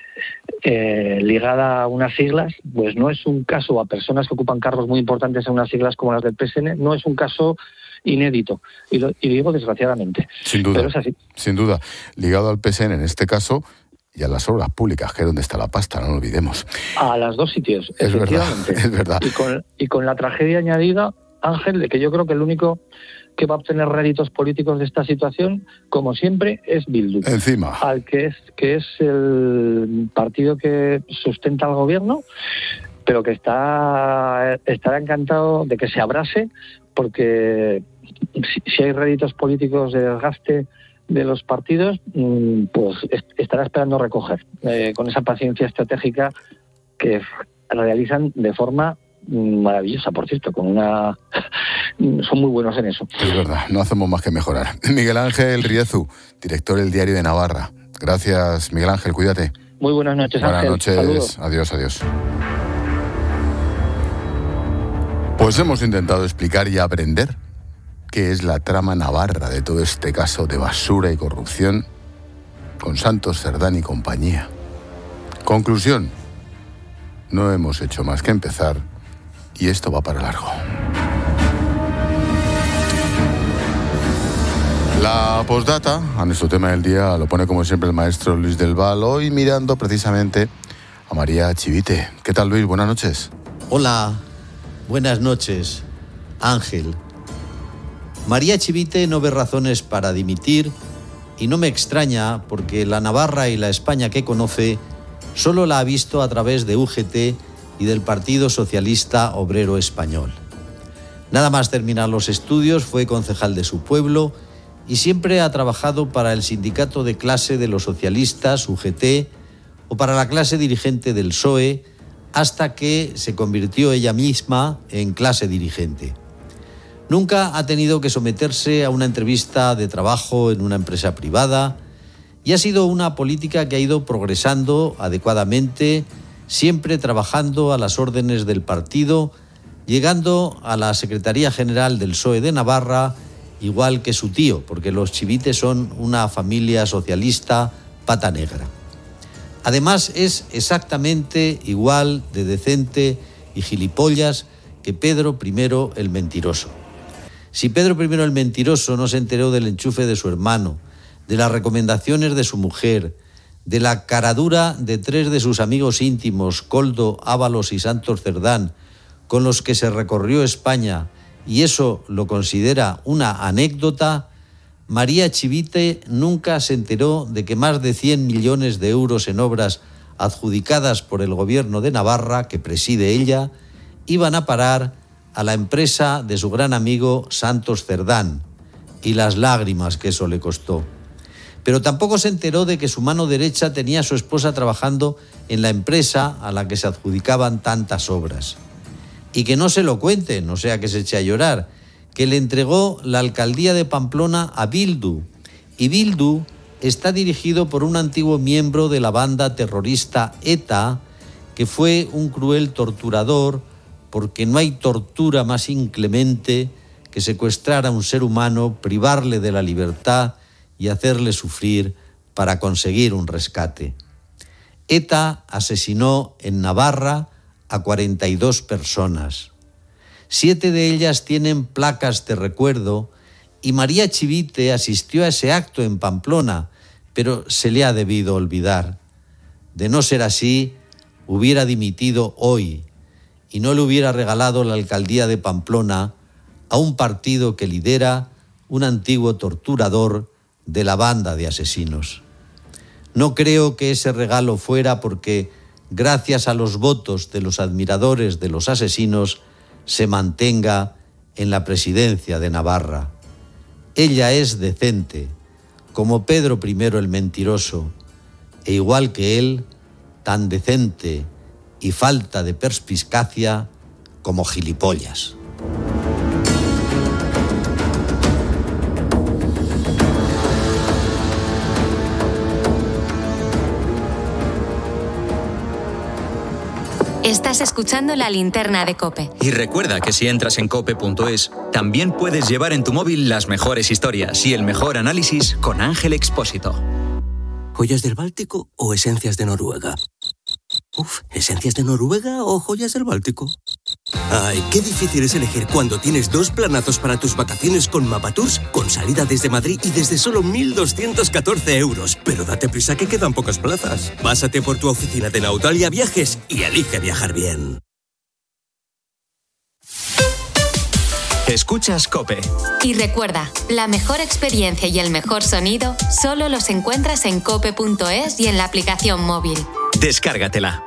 eh, ligada a unas siglas, pues no es un caso, a personas que ocupan cargos muy importantes en unas siglas como las del P S N, no es un caso inédito, y lo y digo desgraciadamente. Sin duda, pero es así. Sin duda, ligado al P S N en este caso, y a las obras públicas, que es donde está la pasta, no lo olvidemos. A los dos sitios, es efectivamente. Verdad, es verdad. Y con, y con la tragedia añadida, Ángel, de que yo creo que el único que va a obtener réditos políticos de esta situación, como siempre, es Bildu. Encima. Al que es, que es el partido que sustenta al gobierno, pero que está estará encantado de que se abrase, porque si, si hay réditos políticos de desgaste de los partidos, pues estará esperando recoger eh, con esa paciencia estratégica que realizan de forma maravillosa, por cierto, con una son muy buenos en eso. Es verdad, no hacemos más que mejorar. Miguel Ángel Riezu, director del Diario de Navarra. Gracias, Miguel Ángel, cuídate. Muy buenas noches, Buenas Ángel. noches, Saludos. adiós, adiós. Pues hemos intentado explicar y aprender qué es la trama navarra de todo este caso de basura y corrupción con Santos Cerdán y compañía. Conclusión, no hemos hecho más que empezar y esto va para largo. La postdata a nuestro tema del día lo pone como siempre el maestro Luis del Val, hoy mirando precisamente a María Chivite. ¿Qué tal, Luis? Buenas noches. Hola, buenas noches, Ángel. María Chivite no ve razones para dimitir y no me extraña porque la Navarra y la España que conoce solo la ha visto a través de U G T y del Partido Socialista Obrero Español. Nada más terminar los estudios fue concejal de su pueblo y siempre ha trabajado para el sindicato de clase de los socialistas, U G T, o para la clase dirigente del P S O E, hasta que se convirtió ella misma en clase dirigente. Nunca ha tenido que someterse a una entrevista de trabajo en una empresa privada y ha sido una política que ha ido progresando adecuadamente, siempre trabajando a las órdenes del partido, llegando a la Secretaría General del P S O E de Navarra, igual que su tío, porque los Chivite son una familia socialista pata negra. Además, es exactamente igual de decente y gilipollas que Pedro primero el Mentiroso. Si Pedro primero el Mentiroso no se enteró del enchufe de su hermano, de las recomendaciones de su mujer, de la caradura de tres de sus amigos íntimos, Koldo, Ábalos y Santos Cerdán, con los que se recorrió España, y eso lo considera una anécdota, María Chivite nunca se enteró de que más de cien millones de euros en obras adjudicadas por el gobierno de Navarra, que preside ella, iban a parar a la empresa de su gran amigo Santos Cerdán, y las lágrimas que eso le costó. Pero tampoco se enteró de que su mano derecha tenía a su esposa trabajando en la empresa a la que se adjudicaban tantas obras. Y que no se lo cuenten, o sea que se eche a llorar, que le entregó la alcaldía de Pamplona a Bildu. Y Bildu está dirigido por un antiguo miembro de la banda terrorista ETA, que fue un cruel torturador, porque no hay tortura más inclemente que secuestrar a un ser humano, privarle de la libertad y hacerle sufrir para conseguir un rescate. ETA asesinó en Navarra a cuarenta y dos personas. Siete de ellas tienen placas de recuerdo y María Chivite asistió a ese acto en Pamplona, pero se le ha debido olvidar. De no ser así, hubiera dimitido hoy y no le hubiera regalado la alcaldía de Pamplona a un partido que lidera un antiguo torturador de la banda de asesinos. No creo que ese regalo fuera porque, gracias a los votos de los admiradores de los asesinos, se mantenga en la presidencia de Navarra. Ella es decente, como Pedro primero el Mentiroso, e igual que él, tan decente y falta de perspicacia como gilipollas. Estás escuchando La Linterna de COPE. Y recuerda que si entras en cope punto es, también puedes llevar en tu móvil las mejores historias y el mejor análisis con Ángel Expósito. ¿Joyas del Báltico o esencias de Noruega? Uf, ¿esencias de Noruega o joyas del Báltico? Ay, qué difícil es elegir cuando tienes dos planazos para tus vacaciones con Mapatours, con salida desde Madrid y desde solo mil doscientos catorce euros. Pero date prisa que quedan pocas plazas. Pásate por tu oficina de Nautalia Viajes y elige viajar bien. Escuchas COPE. Y recuerda, la mejor experiencia y el mejor sonido solo los encuentras en cope punto es y en la aplicación móvil. Descárgatela.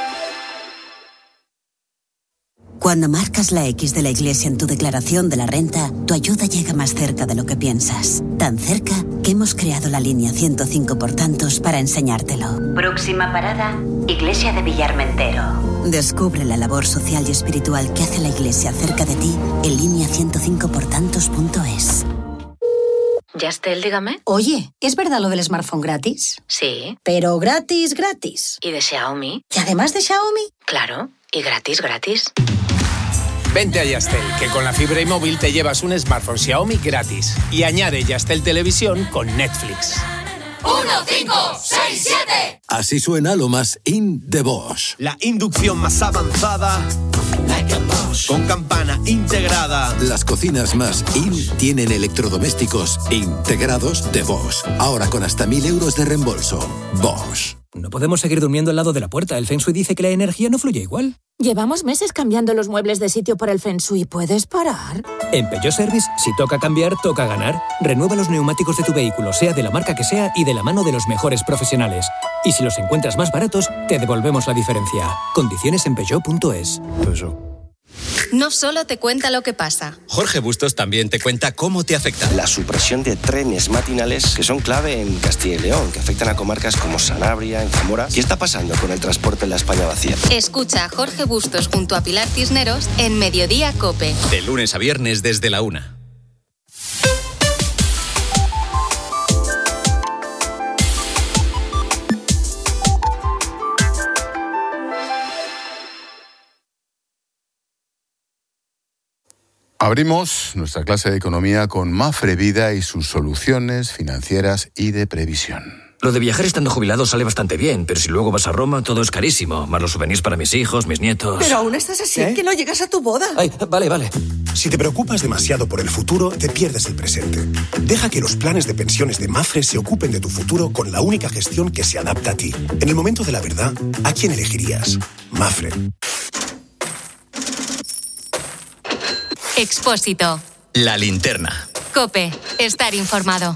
Cuando marcas la X de la Iglesia en tu declaración de la renta, tu ayuda llega más cerca de lo que piensas. Tan cerca que hemos creado la línea ciento cinco por tantos para enseñártelo. Próxima parada, Iglesia de Villarmentero. Descubre la labor social y espiritual que hace la Iglesia cerca de ti en línea ciento cinco por tantos punto es. Yastel, dígame. Oye, ¿es verdad lo del smartphone gratis? Sí. Pero gratis, gratis. ¿Y de Xiaomi? ¿Y además de Xiaomi? Claro, y gratis, gratis. Vente a Yastel, que con la fibra y móvil te llevas un smartphone Xiaomi gratis. Y añade Yastel Televisión con Netflix. uno, cinco, seis, siete. Así suena lo más in de Bosch. La inducción más avanzada, like a Bosch, con campana integrada. Las cocinas más in tienen electrodomésticos integrados de Bosch. Ahora con hasta mil euros de reembolso. Bosch. No podemos seguir durmiendo al lado de la puerta. El Feng Shui dice que la energía no fluye igual. Llevamos meses cambiando los muebles de sitio por el Feng Shui. ¿Puedes parar? En Peugeot Service, si toca cambiar, toca ganar. Renueva los neumáticos de tu vehículo, sea de la marca que sea y de la mano de los mejores profesionales. Y si los encuentras más baratos, te devolvemos la diferencia. Condiciones en peugeot punto es. Peugeot. No solo te cuenta lo que pasa. Jorge Bustos también te cuenta cómo te afecta. La supresión de trenes matinales que son clave en Castilla y León, que afectan a comarcas como Sanabria, en Zamora. ¿Qué está pasando con el transporte en la España vacía? Escucha a Jorge Bustos junto a Pilar Cisneros en Mediodía COPE. De lunes a viernes desde la una. Abrimos nuestra clase de economía con Mapfre Vida y sus soluciones financieras y de previsión. Lo de viajar estando jubilado sale bastante bien, pero si luego vas a Roma todo es carísimo. Más los souvenirs para mis hijos, mis nietos... Pero aún estás así, ¿Eh? que no llegas a tu boda. Ay, vale, vale. Si te preocupas demasiado por el futuro, te pierdes el presente. Deja que los planes de pensiones de Mapfre se ocupen de tu futuro con la única gestión que se adapta a ti. En el momento de la verdad, ¿a quién elegirías? Mapfre. Expósito. La linterna. COPE. Estar informado.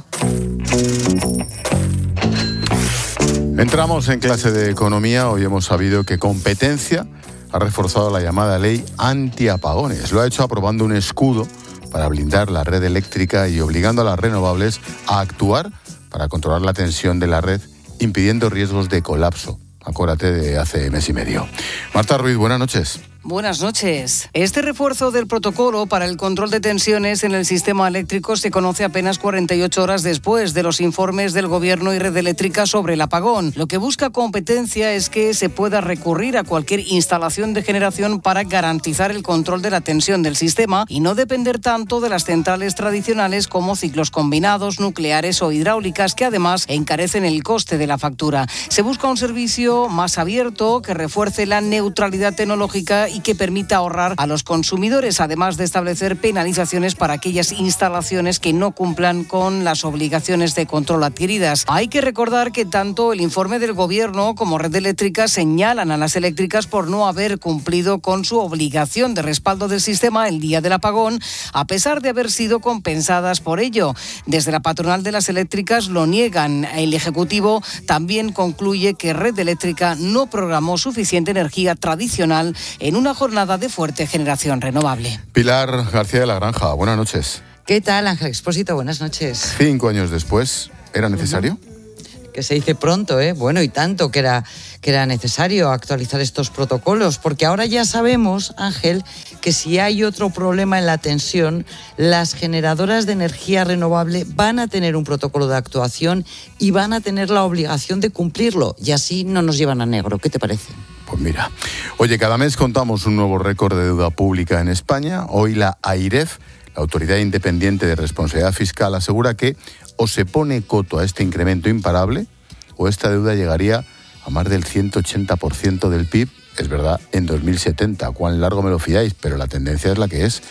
Entramos en clase de economía. Hoy hemos sabido que Competencia ha reforzado la llamada ley antiapagones. Lo ha hecho aprobando un escudo para blindar la red eléctrica y obligando a las renovables a actuar para controlar la tensión de la red, impidiendo riesgos de colapso. Acuérdate de hace mes y medio. Marta Ruiz, buenas noches. Buenas noches. Este refuerzo del protocolo para el control de tensiones en el sistema eléctrico se conoce apenas cuarenta y ocho horas después de los informes del Gobierno y Red Eléctrica sobre el apagón. Lo que busca Competencia es que se pueda recurrir a cualquier instalación de generación para garantizar el control de la tensión del sistema y no depender tanto de las centrales tradicionales como ciclos combinados, nucleares o hidráulicas, que además encarecen el coste de la factura. Se busca un servicio más abierto que refuerce la neutralidad tecnológica y que permita ahorrar a los consumidores, además de establecer penalizaciones para aquellas instalaciones que no cumplan con las obligaciones de control adquiridas. Hay que recordar que tanto el informe del Gobierno como Red Eléctrica señalan a las eléctricas por no haber cumplido con su obligación de respaldo del sistema el día del apagón, a pesar de haber sido compensadas por ello. Desde la patronal de las eléctricas lo niegan. El Ejecutivo también concluye que Red Eléctrica no programó suficiente energía tradicional en un una jornada de fuerte generación renovable. Pilar García de la Granja, buenas noches. ¿Qué tal, Ángel Expósito? Buenas noches. Cinco años después, ¿era necesario? Uh-huh. Que se dice pronto, ¿eh? Bueno, y tanto que era, que era necesario actualizar estos protocolos, porque ahora ya sabemos, Ángel, que si hay otro problema en la tensión, las generadoras de energía renovable van a tener un protocolo de actuación y van a tener la obligación de cumplirlo, y así no nos llevan a negro. ¿Qué te parece? Pues mira, oye, cada mes contamos un nuevo récord de deuda pública en España. Hoy la AIREF, la Autoridad Independiente de Responsabilidad Fiscal, asegura que o se pone coto a este incremento imparable o esta deuda llegaría a más del ciento ochenta por ciento del P I B, es verdad, en dos mil setenta. Cuán largo me lo fiáis, pero la tendencia es la que es.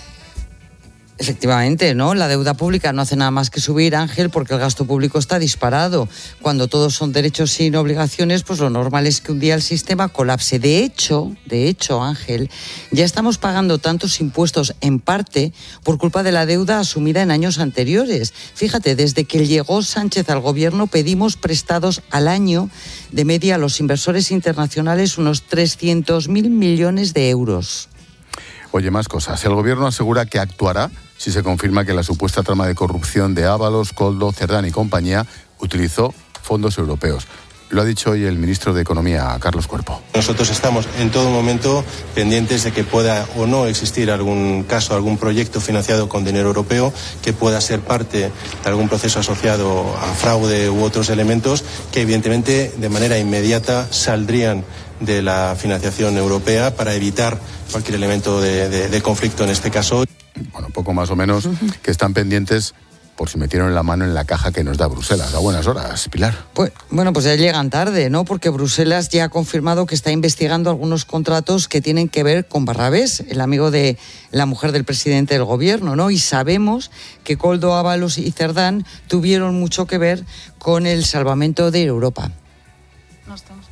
Efectivamente, ¿no? La deuda pública no hace nada más que subir, Ángel, porque el gasto público está disparado. Cuando todos son derechos sin obligaciones, pues lo normal es que un día el sistema colapse. De hecho, de hecho, Ángel, ya estamos pagando tantos impuestos en parte por culpa de la deuda asumida en años anteriores. Fíjate, desde que llegó Sánchez al gobierno pedimos prestados al año de media a los inversores internacionales unos trescientos mil millones de euros. Oye, más cosas. El gobierno asegura que actuará si se confirma que la supuesta trama de corrupción de Ábalos, Koldo, Cerdán y compañía utilizó fondos europeos. Lo ha dicho hoy el ministro de Economía, Carlos Cuerpo. Nosotros estamos en todo momento pendientes de que pueda o no existir algún caso, algún proyecto financiado con dinero europeo que pueda ser parte de algún proceso asociado a fraude u otros elementos que evidentemente de manera inmediata saldrían de la financiación europea para evitar cualquier elemento de, de, de conflicto en este caso. Bueno, poco más o menos, que están pendientes por si metieron la mano en la caja que nos da Bruselas. A buenas horas, Pilar. Pues, bueno, pues ya llegan tarde, ¿no? Porque Bruselas ya ha confirmado que está investigando algunos contratos que tienen que ver con Barrabés, el amigo de la mujer del presidente del gobierno, ¿no? Y sabemos que Koldo, Ábalos y Cerdán tuvieron mucho que ver con el salvamento de Europa. No estamos.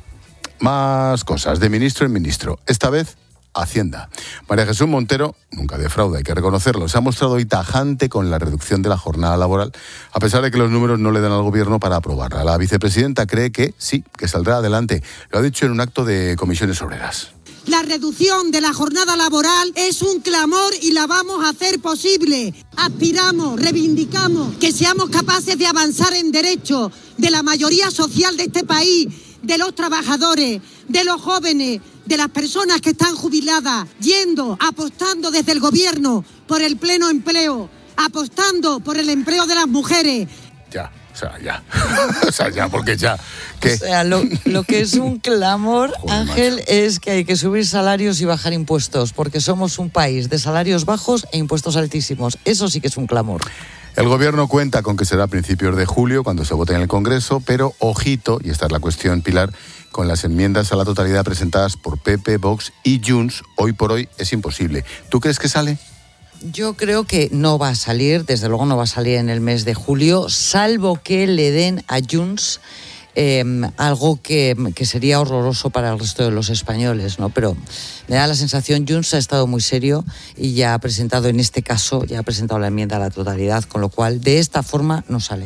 Más cosas, de ministro en ministro. Esta vez, Hacienda. María Jesús Montero, nunca defrauda, hay que reconocerlo, se ha mostrado hoy tajante con la reducción de la jornada laboral, a pesar de que los números no le dan al gobierno para aprobarla. La vicepresidenta cree que sí, que saldrá adelante. Lo ha dicho en un acto de comisiones obreras. La reducción de la jornada laboral es un clamor y la vamos a hacer posible. Aspiramos, reivindicamos que seamos capaces de avanzar en derechos de la mayoría social de este país, de los trabajadores, de los jóvenes, de las personas que están jubiladas, yendo, apostando desde el gobierno por el pleno empleo, apostando por el empleo de las mujeres. Ya, O sea, ya. O sea, ya, porque ya. ¿Qué? O sea, lo, lo que es un clamor, Joder, Ángel, macho. es que hay que subir salarios y bajar impuestos, porque somos un país de salarios bajos e impuestos altísimos. Eso sí que es un clamor. El gobierno cuenta con que será a principios de julio cuando se vote en el Congreso, pero ojito, y esta es la cuestión, Pilar, con las enmiendas a la totalidad presentadas por P P, Vox y Junts, hoy por hoy es imposible. ¿Tú crees que sale? Yo creo que no va a salir, desde luego no va a salir en el mes de julio, salvo que le den a Junts eh, algo que, que sería horroroso para el resto de los españoles, ¿no? Pero me da la sensación, Junts ha estado muy serio y ya ha presentado, en este caso, ya ha presentado la enmienda a la totalidad, con lo cual de esta forma no sale.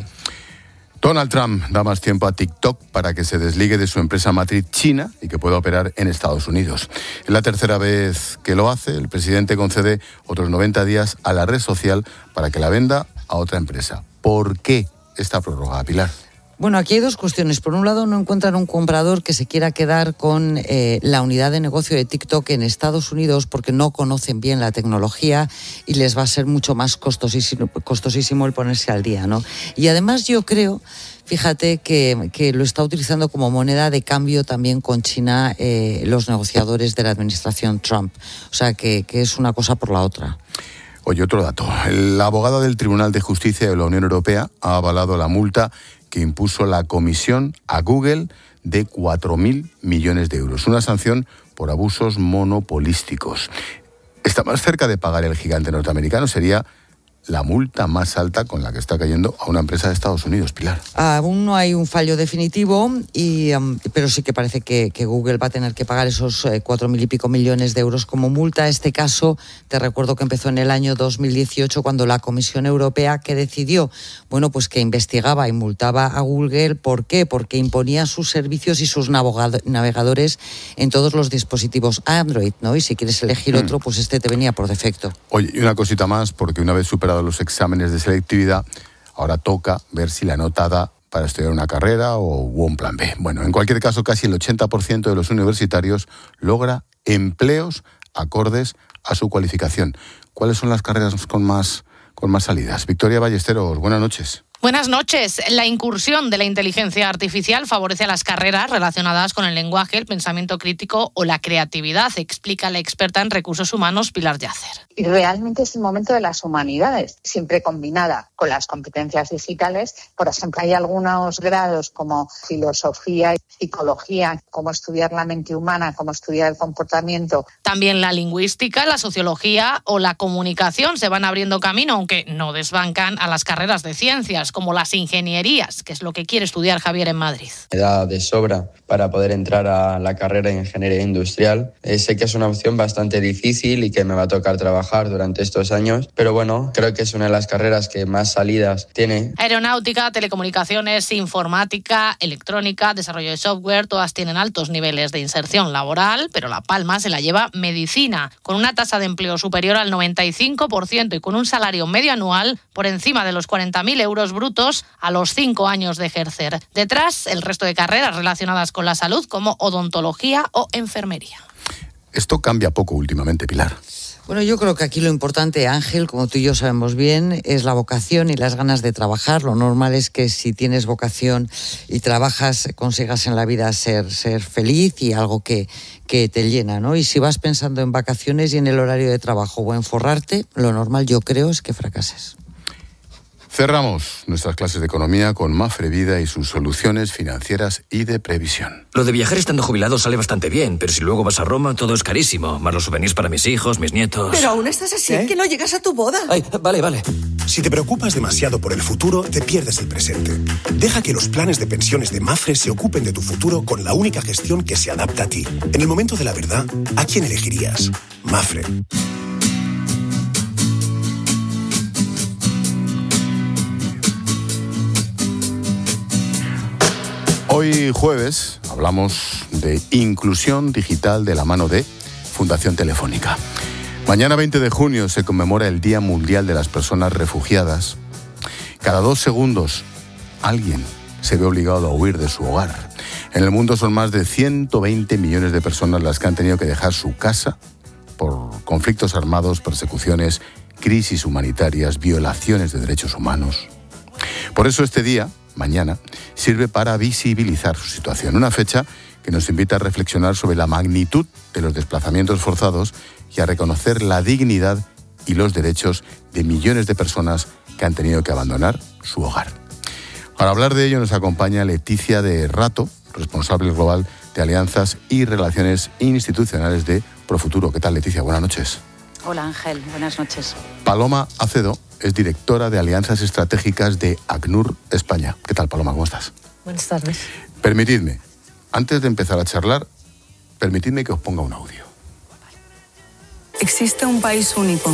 Donald Trump da más tiempo a TikTok para que se desligue de su empresa matriz china y que pueda operar en Estados Unidos. Es la tercera vez que lo hace. El presidente concede otros noventa días a la red social para que la venda a otra empresa. ¿Por qué esta prórroga, Pilar? Bueno, aquí hay dos cuestiones. Por un lado, no encuentran un comprador que se quiera quedar con eh, la unidad de negocio de TikTok en Estados Unidos porque no conocen bien la tecnología y les va a ser mucho más costosísimo, costosísimo el ponerse al día, ¿no? Y además yo creo, fíjate, que, que lo está utilizando como moneda de cambio también con China eh, los negociadores de la administración Trump. O sea, que, que es una cosa por la otra. Oye, otro dato. El abogado del Tribunal de Justicia de la Unión Europea ha avalado la multa que impuso la Comisión a Google de cuatro mil millones de euros. Una sanción por abusos monopolísticos. Está más cerca de pagar el gigante norteamericano. Sería la multa más alta con la que está cayendo a una empresa de Estados Unidos, Pilar. Aún no hay un fallo definitivo, y, um, pero sí que parece que, que Google va a tener que pagar esos eh, cuatro mil y pico millones de euros como multa. Este caso, te recuerdo que empezó en el año dos mil dieciocho, cuando la Comisión Europea que decidió, bueno, pues que investigaba y multaba a Google. ¿Por qué? Porque imponía sus servicios y sus navegadores en todos los dispositivos Android, ¿no? Y si quieres elegir mm. otro, pues este te venía por defecto. Oye, y una cosita más, porque una vez superado los exámenes de selectividad, ahora toca ver si la nota da para estudiar una carrera o un plan B. Bueno, en cualquier caso, casi el ochenta por ciento de los universitarios logra empleos acordes a su cualificación. ¿Cuáles son las carreras con más, con más salidas? Victoria Ballesteros, buenas noches. Buenas noches. La incursión de la inteligencia artificial favorece a las carreras relacionadas con el lenguaje, el pensamiento crítico o la creatividad, explica la experta en recursos humanos Pilar Yacer. Y realmente es el momento de las humanidades, siempre combinada con las competencias digitales. Por ejemplo, hay algunos grados como filosofía, psicología, cómo estudiar la mente humana, cómo estudiar el comportamiento. También la lingüística, la sociología o la comunicación se van abriendo camino, aunque no desbancan a las carreras de ciencias, como las ingenierías, que es lo que quiere estudiar Javier en Madrid. Me da de sobra para poder entrar a la carrera de ingeniería industrial. Eh, sé que es una opción bastante difícil y que me va a tocar trabajar durante estos años, pero bueno, creo que es una de las carreras que más salidas tiene. Aeronáutica, telecomunicaciones, informática, electrónica, desarrollo de software, todas tienen altos niveles de inserción laboral, pero la palma se la lleva medicina, con una tasa de empleo superior al noventa y cinco por ciento y con un salario medio anual por encima de los cuarenta mil euros brutos a los cinco años de ejercer. Detrás, el resto de carreras relacionadas con la salud, como odontología o enfermería. Esto cambia poco últimamente, Pilar. Bueno, yo creo que aquí lo importante, Ángel, como tú y yo sabemos bien, es la vocación y las ganas de trabajar. Lo normal es que si tienes vocación y trabajas, consigas en la vida ser, ser feliz y algo que, que te llena, ¿no? Y si vas pensando en vacaciones y en el horario de trabajo o en forrarte, lo normal, yo creo, es que fracases. Cerramos nuestras clases de economía con Mafre Vida y sus soluciones financieras y de previsión. Lo de viajar estando jubilado sale bastante bien, pero si luego vas a Roma todo es carísimo, más los souvenirs para mis hijos, mis nietos. Pero aún estás así, ¿eh? Que no llegas a tu boda. Ay, vale, vale. Si te preocupas demasiado por el futuro, te pierdes el presente. Deja que los planes de pensiones de Mafre se ocupen de tu futuro con la única gestión que se adapta a ti. En el momento de la verdad, ¿a quién elegirías? Mafre. Hoy jueves hablamos de inclusión digital de la mano de Fundación Telefónica. Mañana veinte de junio se conmemora el Día Mundial de las Personas Refugiadas. Cada dos segundos alguien se ve obligado a huir de su hogar. En el mundo son más de ciento veinte millones de personas las que han tenido que dejar su casa por conflictos armados, persecuciones, crisis humanitarias, violaciones de derechos humanos. Por eso este día mañana, sirve para visibilizar su situación. Una fecha que nos invita a reflexionar sobre la magnitud de los desplazamientos forzados y a reconocer la dignidad y los derechos de millones de personas que han tenido que abandonar su hogar. Para hablar de ello nos acompaña Leticia de Rato, responsable global de Alianzas y Relaciones Institucionales de Profuturo. ¿Qué tal, Leticia? Buenas noches. Hola, Ángel. Buenas noches. Paloma Acedo es directora de Alianzas Estratégicas de ACNUR España. ¿Qué tal, Paloma? ¿Cómo estás? Buenas tardes. Permitidme, antes de empezar a charlar, permitidme que os ponga un audio. Existe un país único.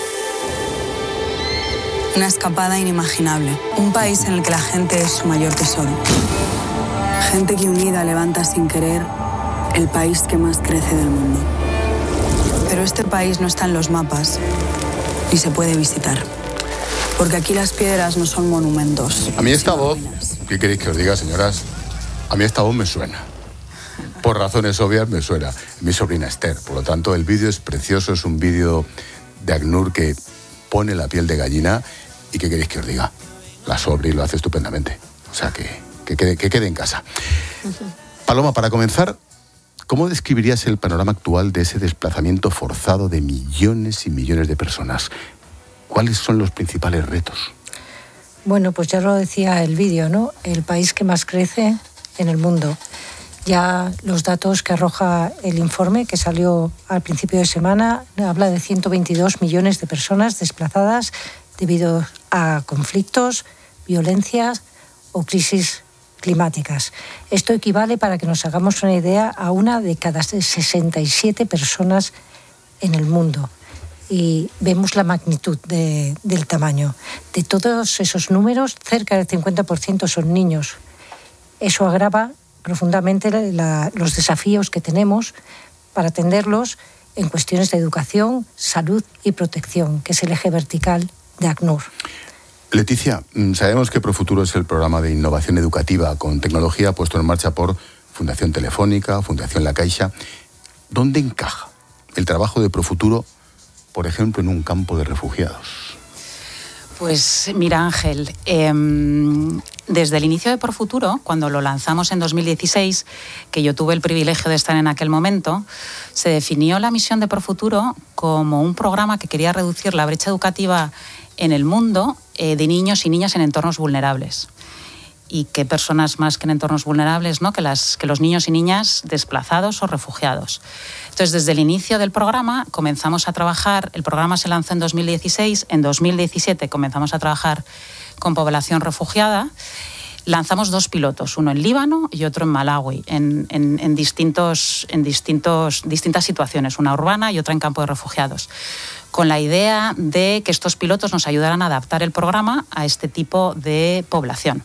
Una escapada inimaginable. Un país en el que la gente es su mayor tesoro. Gente que unida levanta sin querer el país que más crece del mundo. Pero este país no está en los mapas ni se puede visitar. Porque aquí las piedras no son monumentos. A mí esta voz, ¿qué queréis que os diga, señoras? A mí esta voz me suena. Por razones obvias me suena. Mi sobrina Esther. Por lo tanto, el vídeo es precioso. Es un vídeo de ACNUR que pone la piel de gallina. ¿Y qué queréis que os diga? La sobri lo hace estupendamente. O sea, que, que, quede, que quede en casa. Paloma, para comenzar, ¿cómo describirías el panorama actual de ese desplazamiento forzado de millones y millones de personas? ¿Cuáles son los principales retos? Bueno, pues ya lo decía el vídeo, ¿no? El país que más crece en el mundo. Ya los datos que arroja el informe que salió al principio de semana habla de ciento veintidós millones de personas desplazadas debido a conflictos, violencias o crisis climáticas. Esto equivale, para que nos hagamos una idea, a una de cada sesenta y siete personas en el mundo. Y vemos la magnitud de, del tamaño. De todos esos números, cerca del cincuenta por ciento son niños. Eso agrava profundamente la, los desafíos que tenemos para atenderlos en cuestiones de educación, salud y protección, que es el eje vertical de ACNUR. Leticia, sabemos que Profuturo es el programa de innovación educativa con tecnología puesto en marcha por Fundación Telefónica, Fundación La Caixa. ¿Dónde encaja el trabajo de Profuturo, por ejemplo, en un campo de refugiados? Pues mira, Ángel, eh, desde el inicio de Profuturo, cuando lo lanzamos en dos mil dieciséis, que yo tuve el privilegio de estar en aquel momento, se definió la misión de Profuturo como un programa que quería reducir la brecha educativa en el mundo eh, de niños y niñas en entornos vulnerables. Y qué personas más que en entornos vulnerables, ¿no? que, las, que los niños y niñas desplazados o refugiados. Entonces, desde el inicio del programa comenzamos a trabajar, el programa se lanzó en dos mil dieciséis, en dos mil diecisiete comenzamos a trabajar con población refugiada. Lanzamos dos pilotos, uno en Líbano y otro en Malawi, en, en, en, distintos, en distintos, distintas situaciones, una urbana y otra en campo de refugiados, con la idea de que estos pilotos nos ayudaran a adaptar el programa a este tipo de población.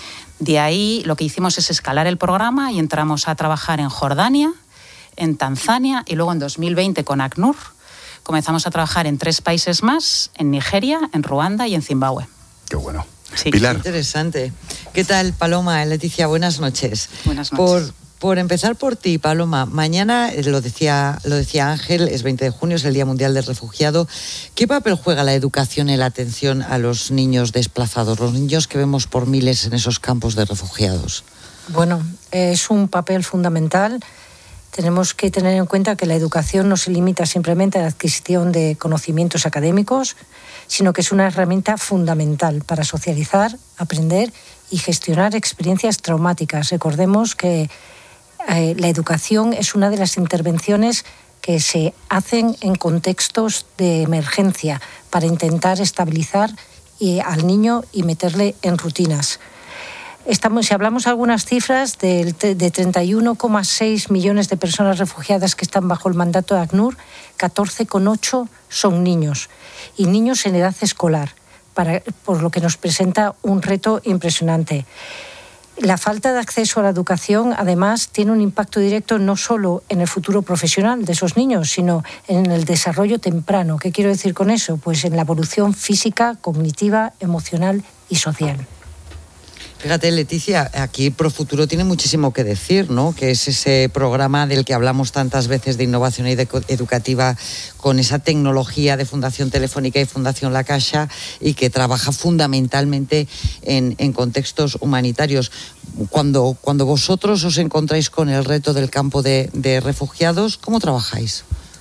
De ahí lo que hicimos es escalar el programa y entramos a trabajar en Jordania, en Tanzania y luego en dos mil veinte con ACNUR comenzamos a trabajar en tres países más, en Nigeria, en Ruanda y en Zimbabue. Qué bueno. Sí. Pilar. Interesante. ¿Qué tal, Paloma? Leticia, buenas noches. Buenas noches. Por, por empezar por ti, Paloma, mañana, lo decía, lo decía Ángel, es veinte de junio, es el Día Mundial del Refugiado. ¿Qué papel juega la educación en la atención a los niños desplazados, los niños que vemos por miles en esos campos de refugiados? Bueno, es un papel fundamental. Tenemos que tener en cuenta que la educación no se limita simplemente a la adquisición de conocimientos académicos, sino que es una herramienta fundamental para socializar, aprender y gestionar experiencias traumáticas. Recordemos que eh, la educación es una de las intervenciones que se hacen en contextos de emergencia para intentar estabilizar y, al niño y meterle en rutinas. Estamos, si hablamos algunas cifras, de, de treinta y uno coma seis millones de personas refugiadas que están bajo el mandato de ACNUR, catorce coma ocho son niños, y niños en edad escolar, para, por lo que nos presenta un reto impresionante. La falta de acceso a la educación, además, tiene un impacto directo no solo en el futuro profesional de esos niños, sino en el desarrollo temprano. ¿Qué quiero decir con eso? Pues en la evolución física, cognitiva, emocional y social. Fíjate, Leticia, aquí Profuturo tiene muchísimo que decir, ¿no? Que es ese programa del que hablamos tantas veces de innovación educativa con esa tecnología de Fundación Telefónica y Fundación La Caixa y que trabaja fundamentalmente en, en contextos humanitarios. Cuando, cuando vosotros os encontráis con el reto del campo de, de refugiados, ¿cómo trabajáis?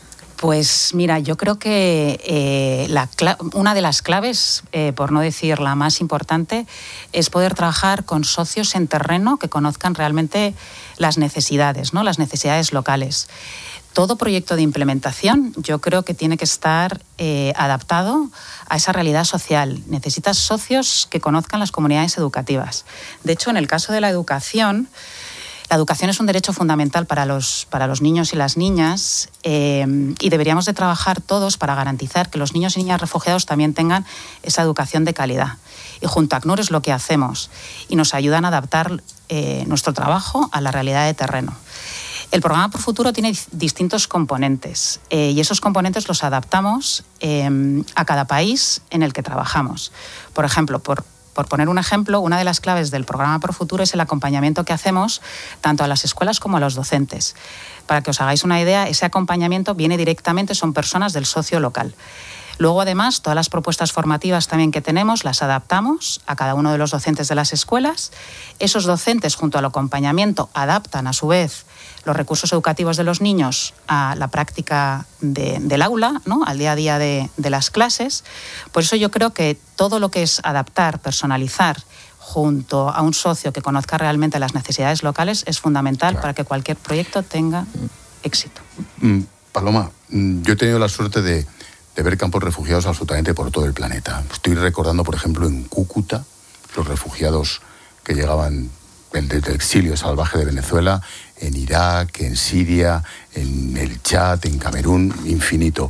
Pues mira, yo creo que eh, la una de las claves, eh, por no decir la más importante, es poder trabajar con socios en terreno que conozcan realmente las necesidades, ¿no? Las necesidades locales. Todo proyecto de implementación yo creo que tiene que estar eh, adaptado a esa realidad social. Necesitas socios que conozcan las comunidades educativas. De hecho, en el caso de la educación, la educación es un derecho fundamental para los, para los niños y las niñas eh, y deberíamos de trabajar todos para garantizar que los niños y niñas refugiados también tengan esa educación de calidad. Y junto a ACNUR es lo que hacemos y nos ayudan a adaptar eh, nuestro trabajo a la realidad de terreno. El programa Profuturo tiene distintos componentes eh, y esos componentes los adaptamos eh, a cada país en el que trabajamos. Por ejemplo, por Por poner un ejemplo, una de las claves del programa Profuturo es el acompañamiento que hacemos tanto a las escuelas como a los docentes. Para que os hagáis una idea, ese acompañamiento viene directamente, son personas del socio local. Luego, además, todas las propuestas formativas también que tenemos las adaptamos a cada uno de los docentes de las escuelas. Esos docentes, junto al acompañamiento, adaptan a su vez los recursos educativos de los niños a la práctica de, del aula, ¿no? Al día a día de, de las clases. Por eso yo creo que todo lo que es adaptar, personalizar, junto a un socio que conozca realmente las necesidades locales, es fundamental claro. para que cualquier proyecto tenga éxito. Paloma, yo he tenido la suerte de, de ver campos refugiados absolutamente por todo el planeta. Estoy recordando, por ejemplo, en Cúcuta, los refugiados que llegaban desde el exilio salvaje de Venezuela, en Irak, en Siria, en el Chad, en Camerún, infinito.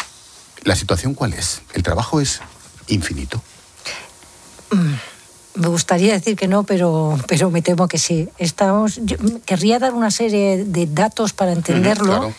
¿La situación cuál es? ¿El trabajo es infinito? Me gustaría decir que no, pero, pero me temo que sí. Estamos, yo querría dar una serie de datos para entenderlo. Claro.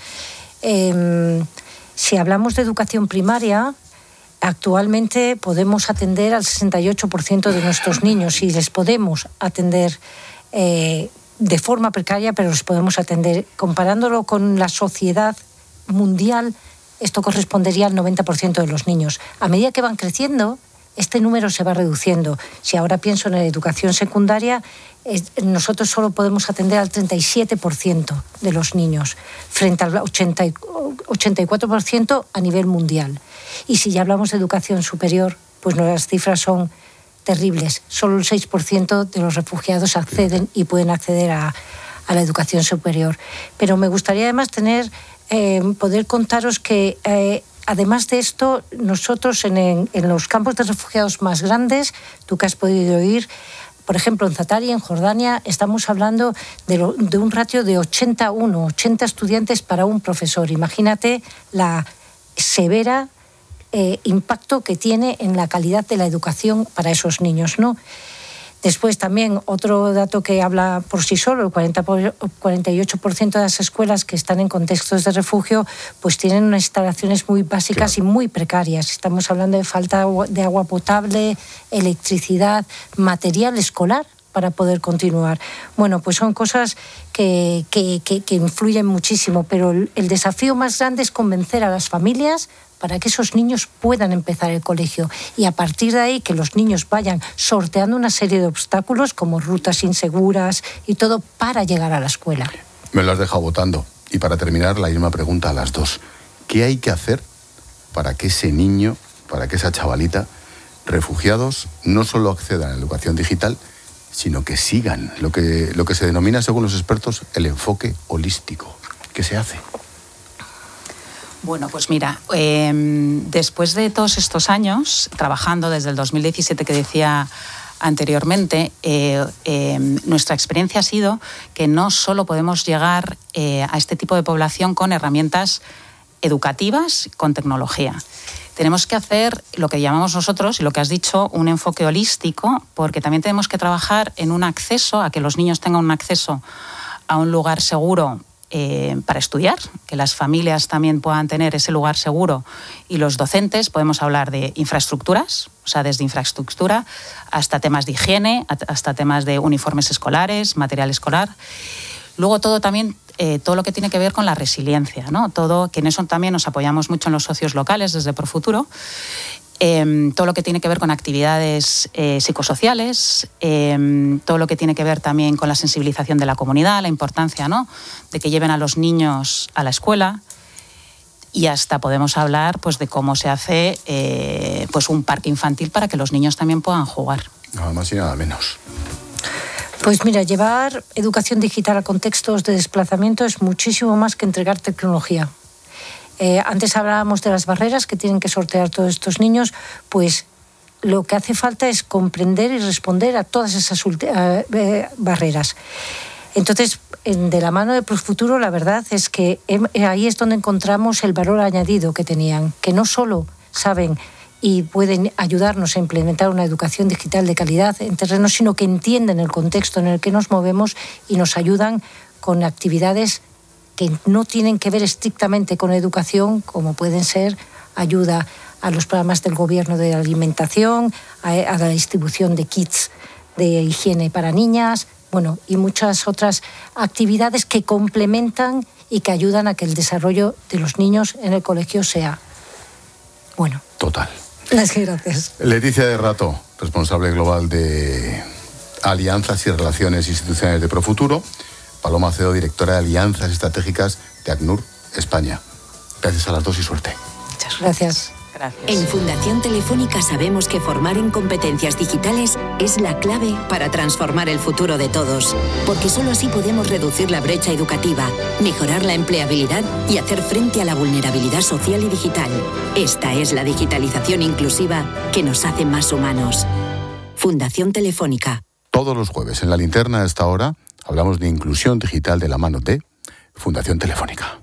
Eh, si hablamos de educación primaria, actualmente podemos atender al sesenta y ocho por ciento de nuestros niños y les podemos atender eh, de forma precaria, pero los podemos atender. Comparándolo con la sociedad mundial, esto correspondería al noventa por ciento de los niños. A medida que van creciendo, este número se va reduciendo. Si ahora pienso en la educación secundaria, es, nosotros solo podemos atender al treinta y siete por ciento de los niños, frente al ochenta, ochenta y cuatro por ciento a nivel mundial. Y si ya hablamos de educación superior, pues las cifras son terribles. Solo el seis por ciento de los refugiados acceden y pueden acceder a, a la educación superior. Pero me gustaría además tener, eh, poder contaros que eh, además de esto, nosotros en, en, en los campos de refugiados más grandes, tú que has podido oír, por ejemplo, en Zatari, en Jordania, estamos hablando de, lo, de un ratio de ochenta a uno, ochenta estudiantes para un profesor. Imagínate la severa eh, impacto que tiene en la calidad de la educación para esos niños, ¿no? Después también otro dato que habla por sí solo, el cuarenta y ocho por ciento de las escuelas que están en contextos de refugio pues tienen unas instalaciones muy básicas claro. y muy precarias. Estamos hablando de falta de agua potable, electricidad, material escolar para poder continuar. Bueno, pues son cosas que, que, que, que influyen muchísimo, pero el, el desafío más grande es convencer a las familias para que esos niños puedan empezar el colegio y a partir de ahí que los niños vayan sorteando una serie de obstáculos como rutas inseguras y todo para llegar a la escuela. Me lo has dejado votando. Y para terminar, la misma pregunta a las dos. ¿Qué hay que hacer para que ese niño, para que esa chavalita, refugiados, no solo accedan a la educación digital, sino que sigan lo que, lo que se denomina, según los expertos, el enfoque holístico? ¿Qué se hace? Bueno, pues mira, eh, después de todos estos años, trabajando desde el dos mil diecisiete que decía anteriormente, eh, eh, nuestra experiencia ha sido que no solo podemos llegar eh, a este tipo de población con herramientas educativas, con tecnología. Tenemos que hacer lo que llamamos nosotros, y lo que has dicho, un enfoque holístico, porque también tenemos que trabajar en un acceso, a que los niños tengan un acceso a un lugar seguro eh, para estudiar, que las familias también puedan tener ese lugar seguro, y los docentes podemos hablar de infraestructuras, o sea, desde infraestructura hasta temas de higiene, hasta temas de uniformes escolares, material escolar. Luego todo también, eh, todo lo que tiene que ver con la resiliencia, ¿no? Todo, que en eso también nos apoyamos mucho en los socios locales desde Profuturo. Eh, todo lo que tiene que ver con actividades eh, psicosociales, eh, todo lo que tiene que ver también con la sensibilización de la comunidad, la importancia, ¿no?, de que lleven a los niños a la escuela, y hasta podemos hablar, pues, de cómo se hace eh, pues un parque infantil para que los niños también puedan jugar. Nada más y nada menos. Pues mira, llevar educación digital a contextos de desplazamiento es muchísimo más que entregar tecnología. Eh, antes hablábamos de las barreras que tienen que sortear todos estos niños, pues lo que hace falta es comprender y responder a todas esas uh, eh, barreras. Entonces, en, de la mano de Profuturo, la verdad es que eh, ahí es donde encontramos el valor añadido que tenían, que no solo saben y pueden ayudarnos a implementar una educación digital de calidad en terreno, sino que entienden el contexto en el que nos movemos y nos ayudan con actividades que no tienen que ver estrictamente con educación, como pueden ser ayuda a los programas del gobierno de alimentación, a, a la distribución de kits de higiene para niñas, bueno, y muchas otras actividades que complementan y que ayudan a que el desarrollo de los niños en el colegio sea bueno. Total. Gracias. Leticia de Rato, responsable global de Alianzas y Relaciones Institucionales de Profuturo. Paloma Acedo, directora de Alianzas Estratégicas de ACNUR, España. Gracias a las dos y suerte. Muchas gracias. Gracias. En Fundación Telefónica sabemos que formar en competencias digitales es la clave para transformar el futuro de todos, porque solo así podemos reducir la brecha educativa, mejorar la empleabilidad y hacer frente a la vulnerabilidad social y digital. Esta es la digitalización inclusiva que nos hace más humanos. Fundación Telefónica. Todos los jueves en La Linterna a esta hora hablamos de inclusión digital de la mano de Fundación Telefónica.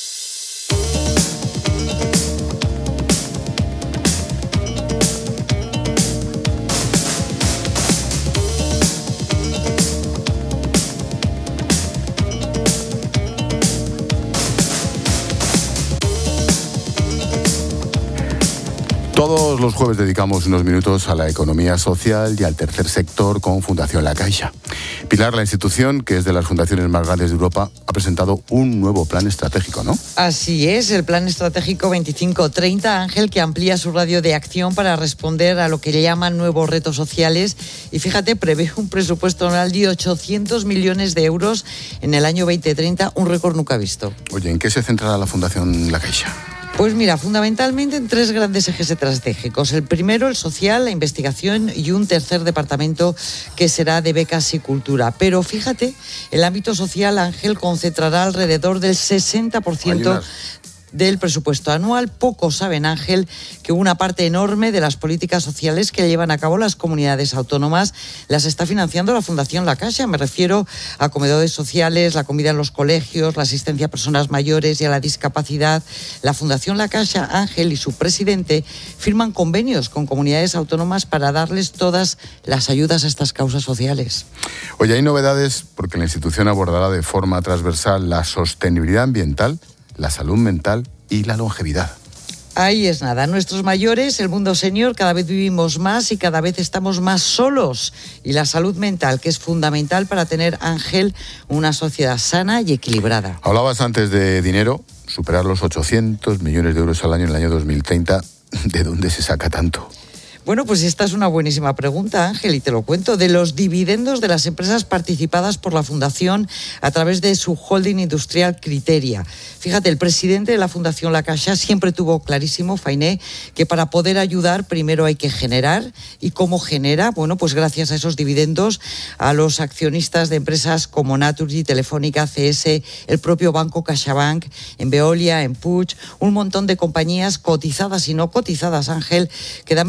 Todos los jueves dedicamos unos minutos a la economía social y al tercer sector con Fundación La Caixa. Pilar, la institución, que es de las fundaciones más grandes de Europa, ha presentado un nuevo plan estratégico, ¿no? Así es, el Plan Estratégico veinticinco treinta, Ángel, que amplía su radio de acción para responder a lo que le llaman nuevos retos sociales. Y fíjate, prevé un presupuesto anual de ochocientos millones de euros en el año veinte treinta, un récord nunca visto. Oye, ¿en qué se centrará la Fundación La Caixa? Pues mira, fundamentalmente en tres grandes ejes estratégicos. El primero, el social, la investigación, y un tercer departamento que será de becas y cultura. Pero fíjate, el ámbito social, Ángel, concentrará alrededor del sesenta por ciento del presupuesto anual. Pocos saben, Ángel, que una parte enorme de las políticas sociales que llevan a cabo las comunidades autónomas las está financiando la Fundación La Caixa. Me refiero a comedores sociales, la comida en los colegios, la asistencia a personas mayores y a la discapacidad. La Fundación La Caixa, Ángel, y su presidente firman convenios con comunidades autónomas para darles todas las ayudas a estas causas sociales. Oye, hay novedades porque la institución abordará de forma transversal la sostenibilidad ambiental, la salud mental y la longevidad. Ahí es nada. Nuestros mayores, el mundo senior, cada vez vivimos más y cada vez estamos más solos. Y la salud mental, que es fundamental para tener, Ángel, una sociedad sana y equilibrada. Hablabas antes de dinero, superar los ochocientos millones de euros al año en el año dos mil treinta. ¿De dónde se saca tanto? Bueno, pues esta es una buenísima pregunta, Ángel, y te lo cuento. De los dividendos de las empresas participadas por la Fundación a través de su holding industrial Criteria. Fíjate, el presidente de la Fundación La Caixa siempre tuvo clarísimo, Fainé, que para poder ayudar primero hay que generar. ¿Y cómo genera? Bueno, pues gracias a esos dividendos a los accionistas de empresas como Naturgy, Telefónica, C S, el propio banco CaixaBank, en Veolia, en Puig, un montón de compañías cotizadas y no cotizadas, Ángel, que dan beneficios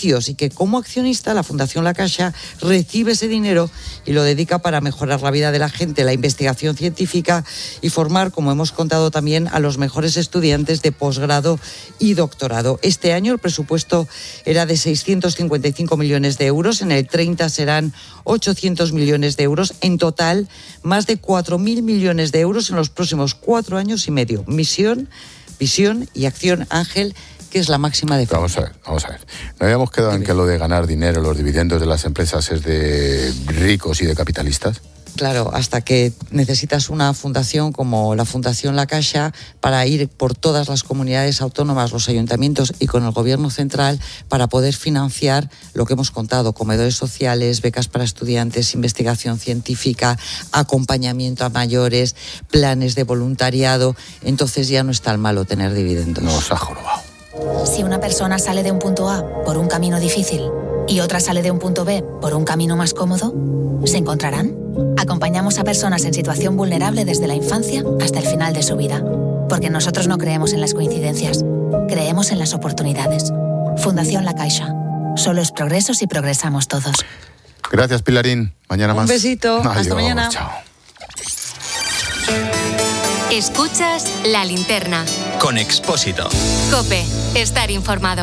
beneficios y que como accionista la Fundación La Caixa recibe ese dinero y lo dedica para mejorar la vida de la gente, la investigación científica y formar, como hemos contado también, a los mejores estudiantes de posgrado y doctorado. Este año el presupuesto era de seiscientos cincuenta y cinco millones de euros, en el treinta serán ochocientos millones de euros, en total más de cuatro mil millones de euros en los próximos cuatro años y medio. Misión, visión y acción, Ángel, que es la máxima de... Vamos a ver, vamos a ver. No habíamos quedado en que lo de ganar dinero, los dividendos de las empresas es de ricos y de capitalistas. Claro, hasta que necesitas una fundación como la Fundación La Caixa para ir por todas las comunidades autónomas, los ayuntamientos y con el gobierno central para poder financiar lo que hemos contado, comedores sociales, becas para estudiantes, investigación científica, acompañamiento a mayores, planes de voluntariado. Entonces ya no es tan malo tener dividendos. Nos ha jorobado. Si una persona sale de un punto A por un camino difícil y otra sale de un punto B por un camino más cómodo, ¿se encontrarán? Acompañamos a personas en situación vulnerable desde la infancia hasta el final de su vida, porque nosotros no creemos en las coincidencias, creemos en las oportunidades. Fundación La Caixa. Solo es progreso si progresamos todos. Gracias, Pilarín. Mañana más. Un besito. Adiós, hasta mañana. Chao. Escuchas La Linterna. Con Expósito. COPE. Estar informado.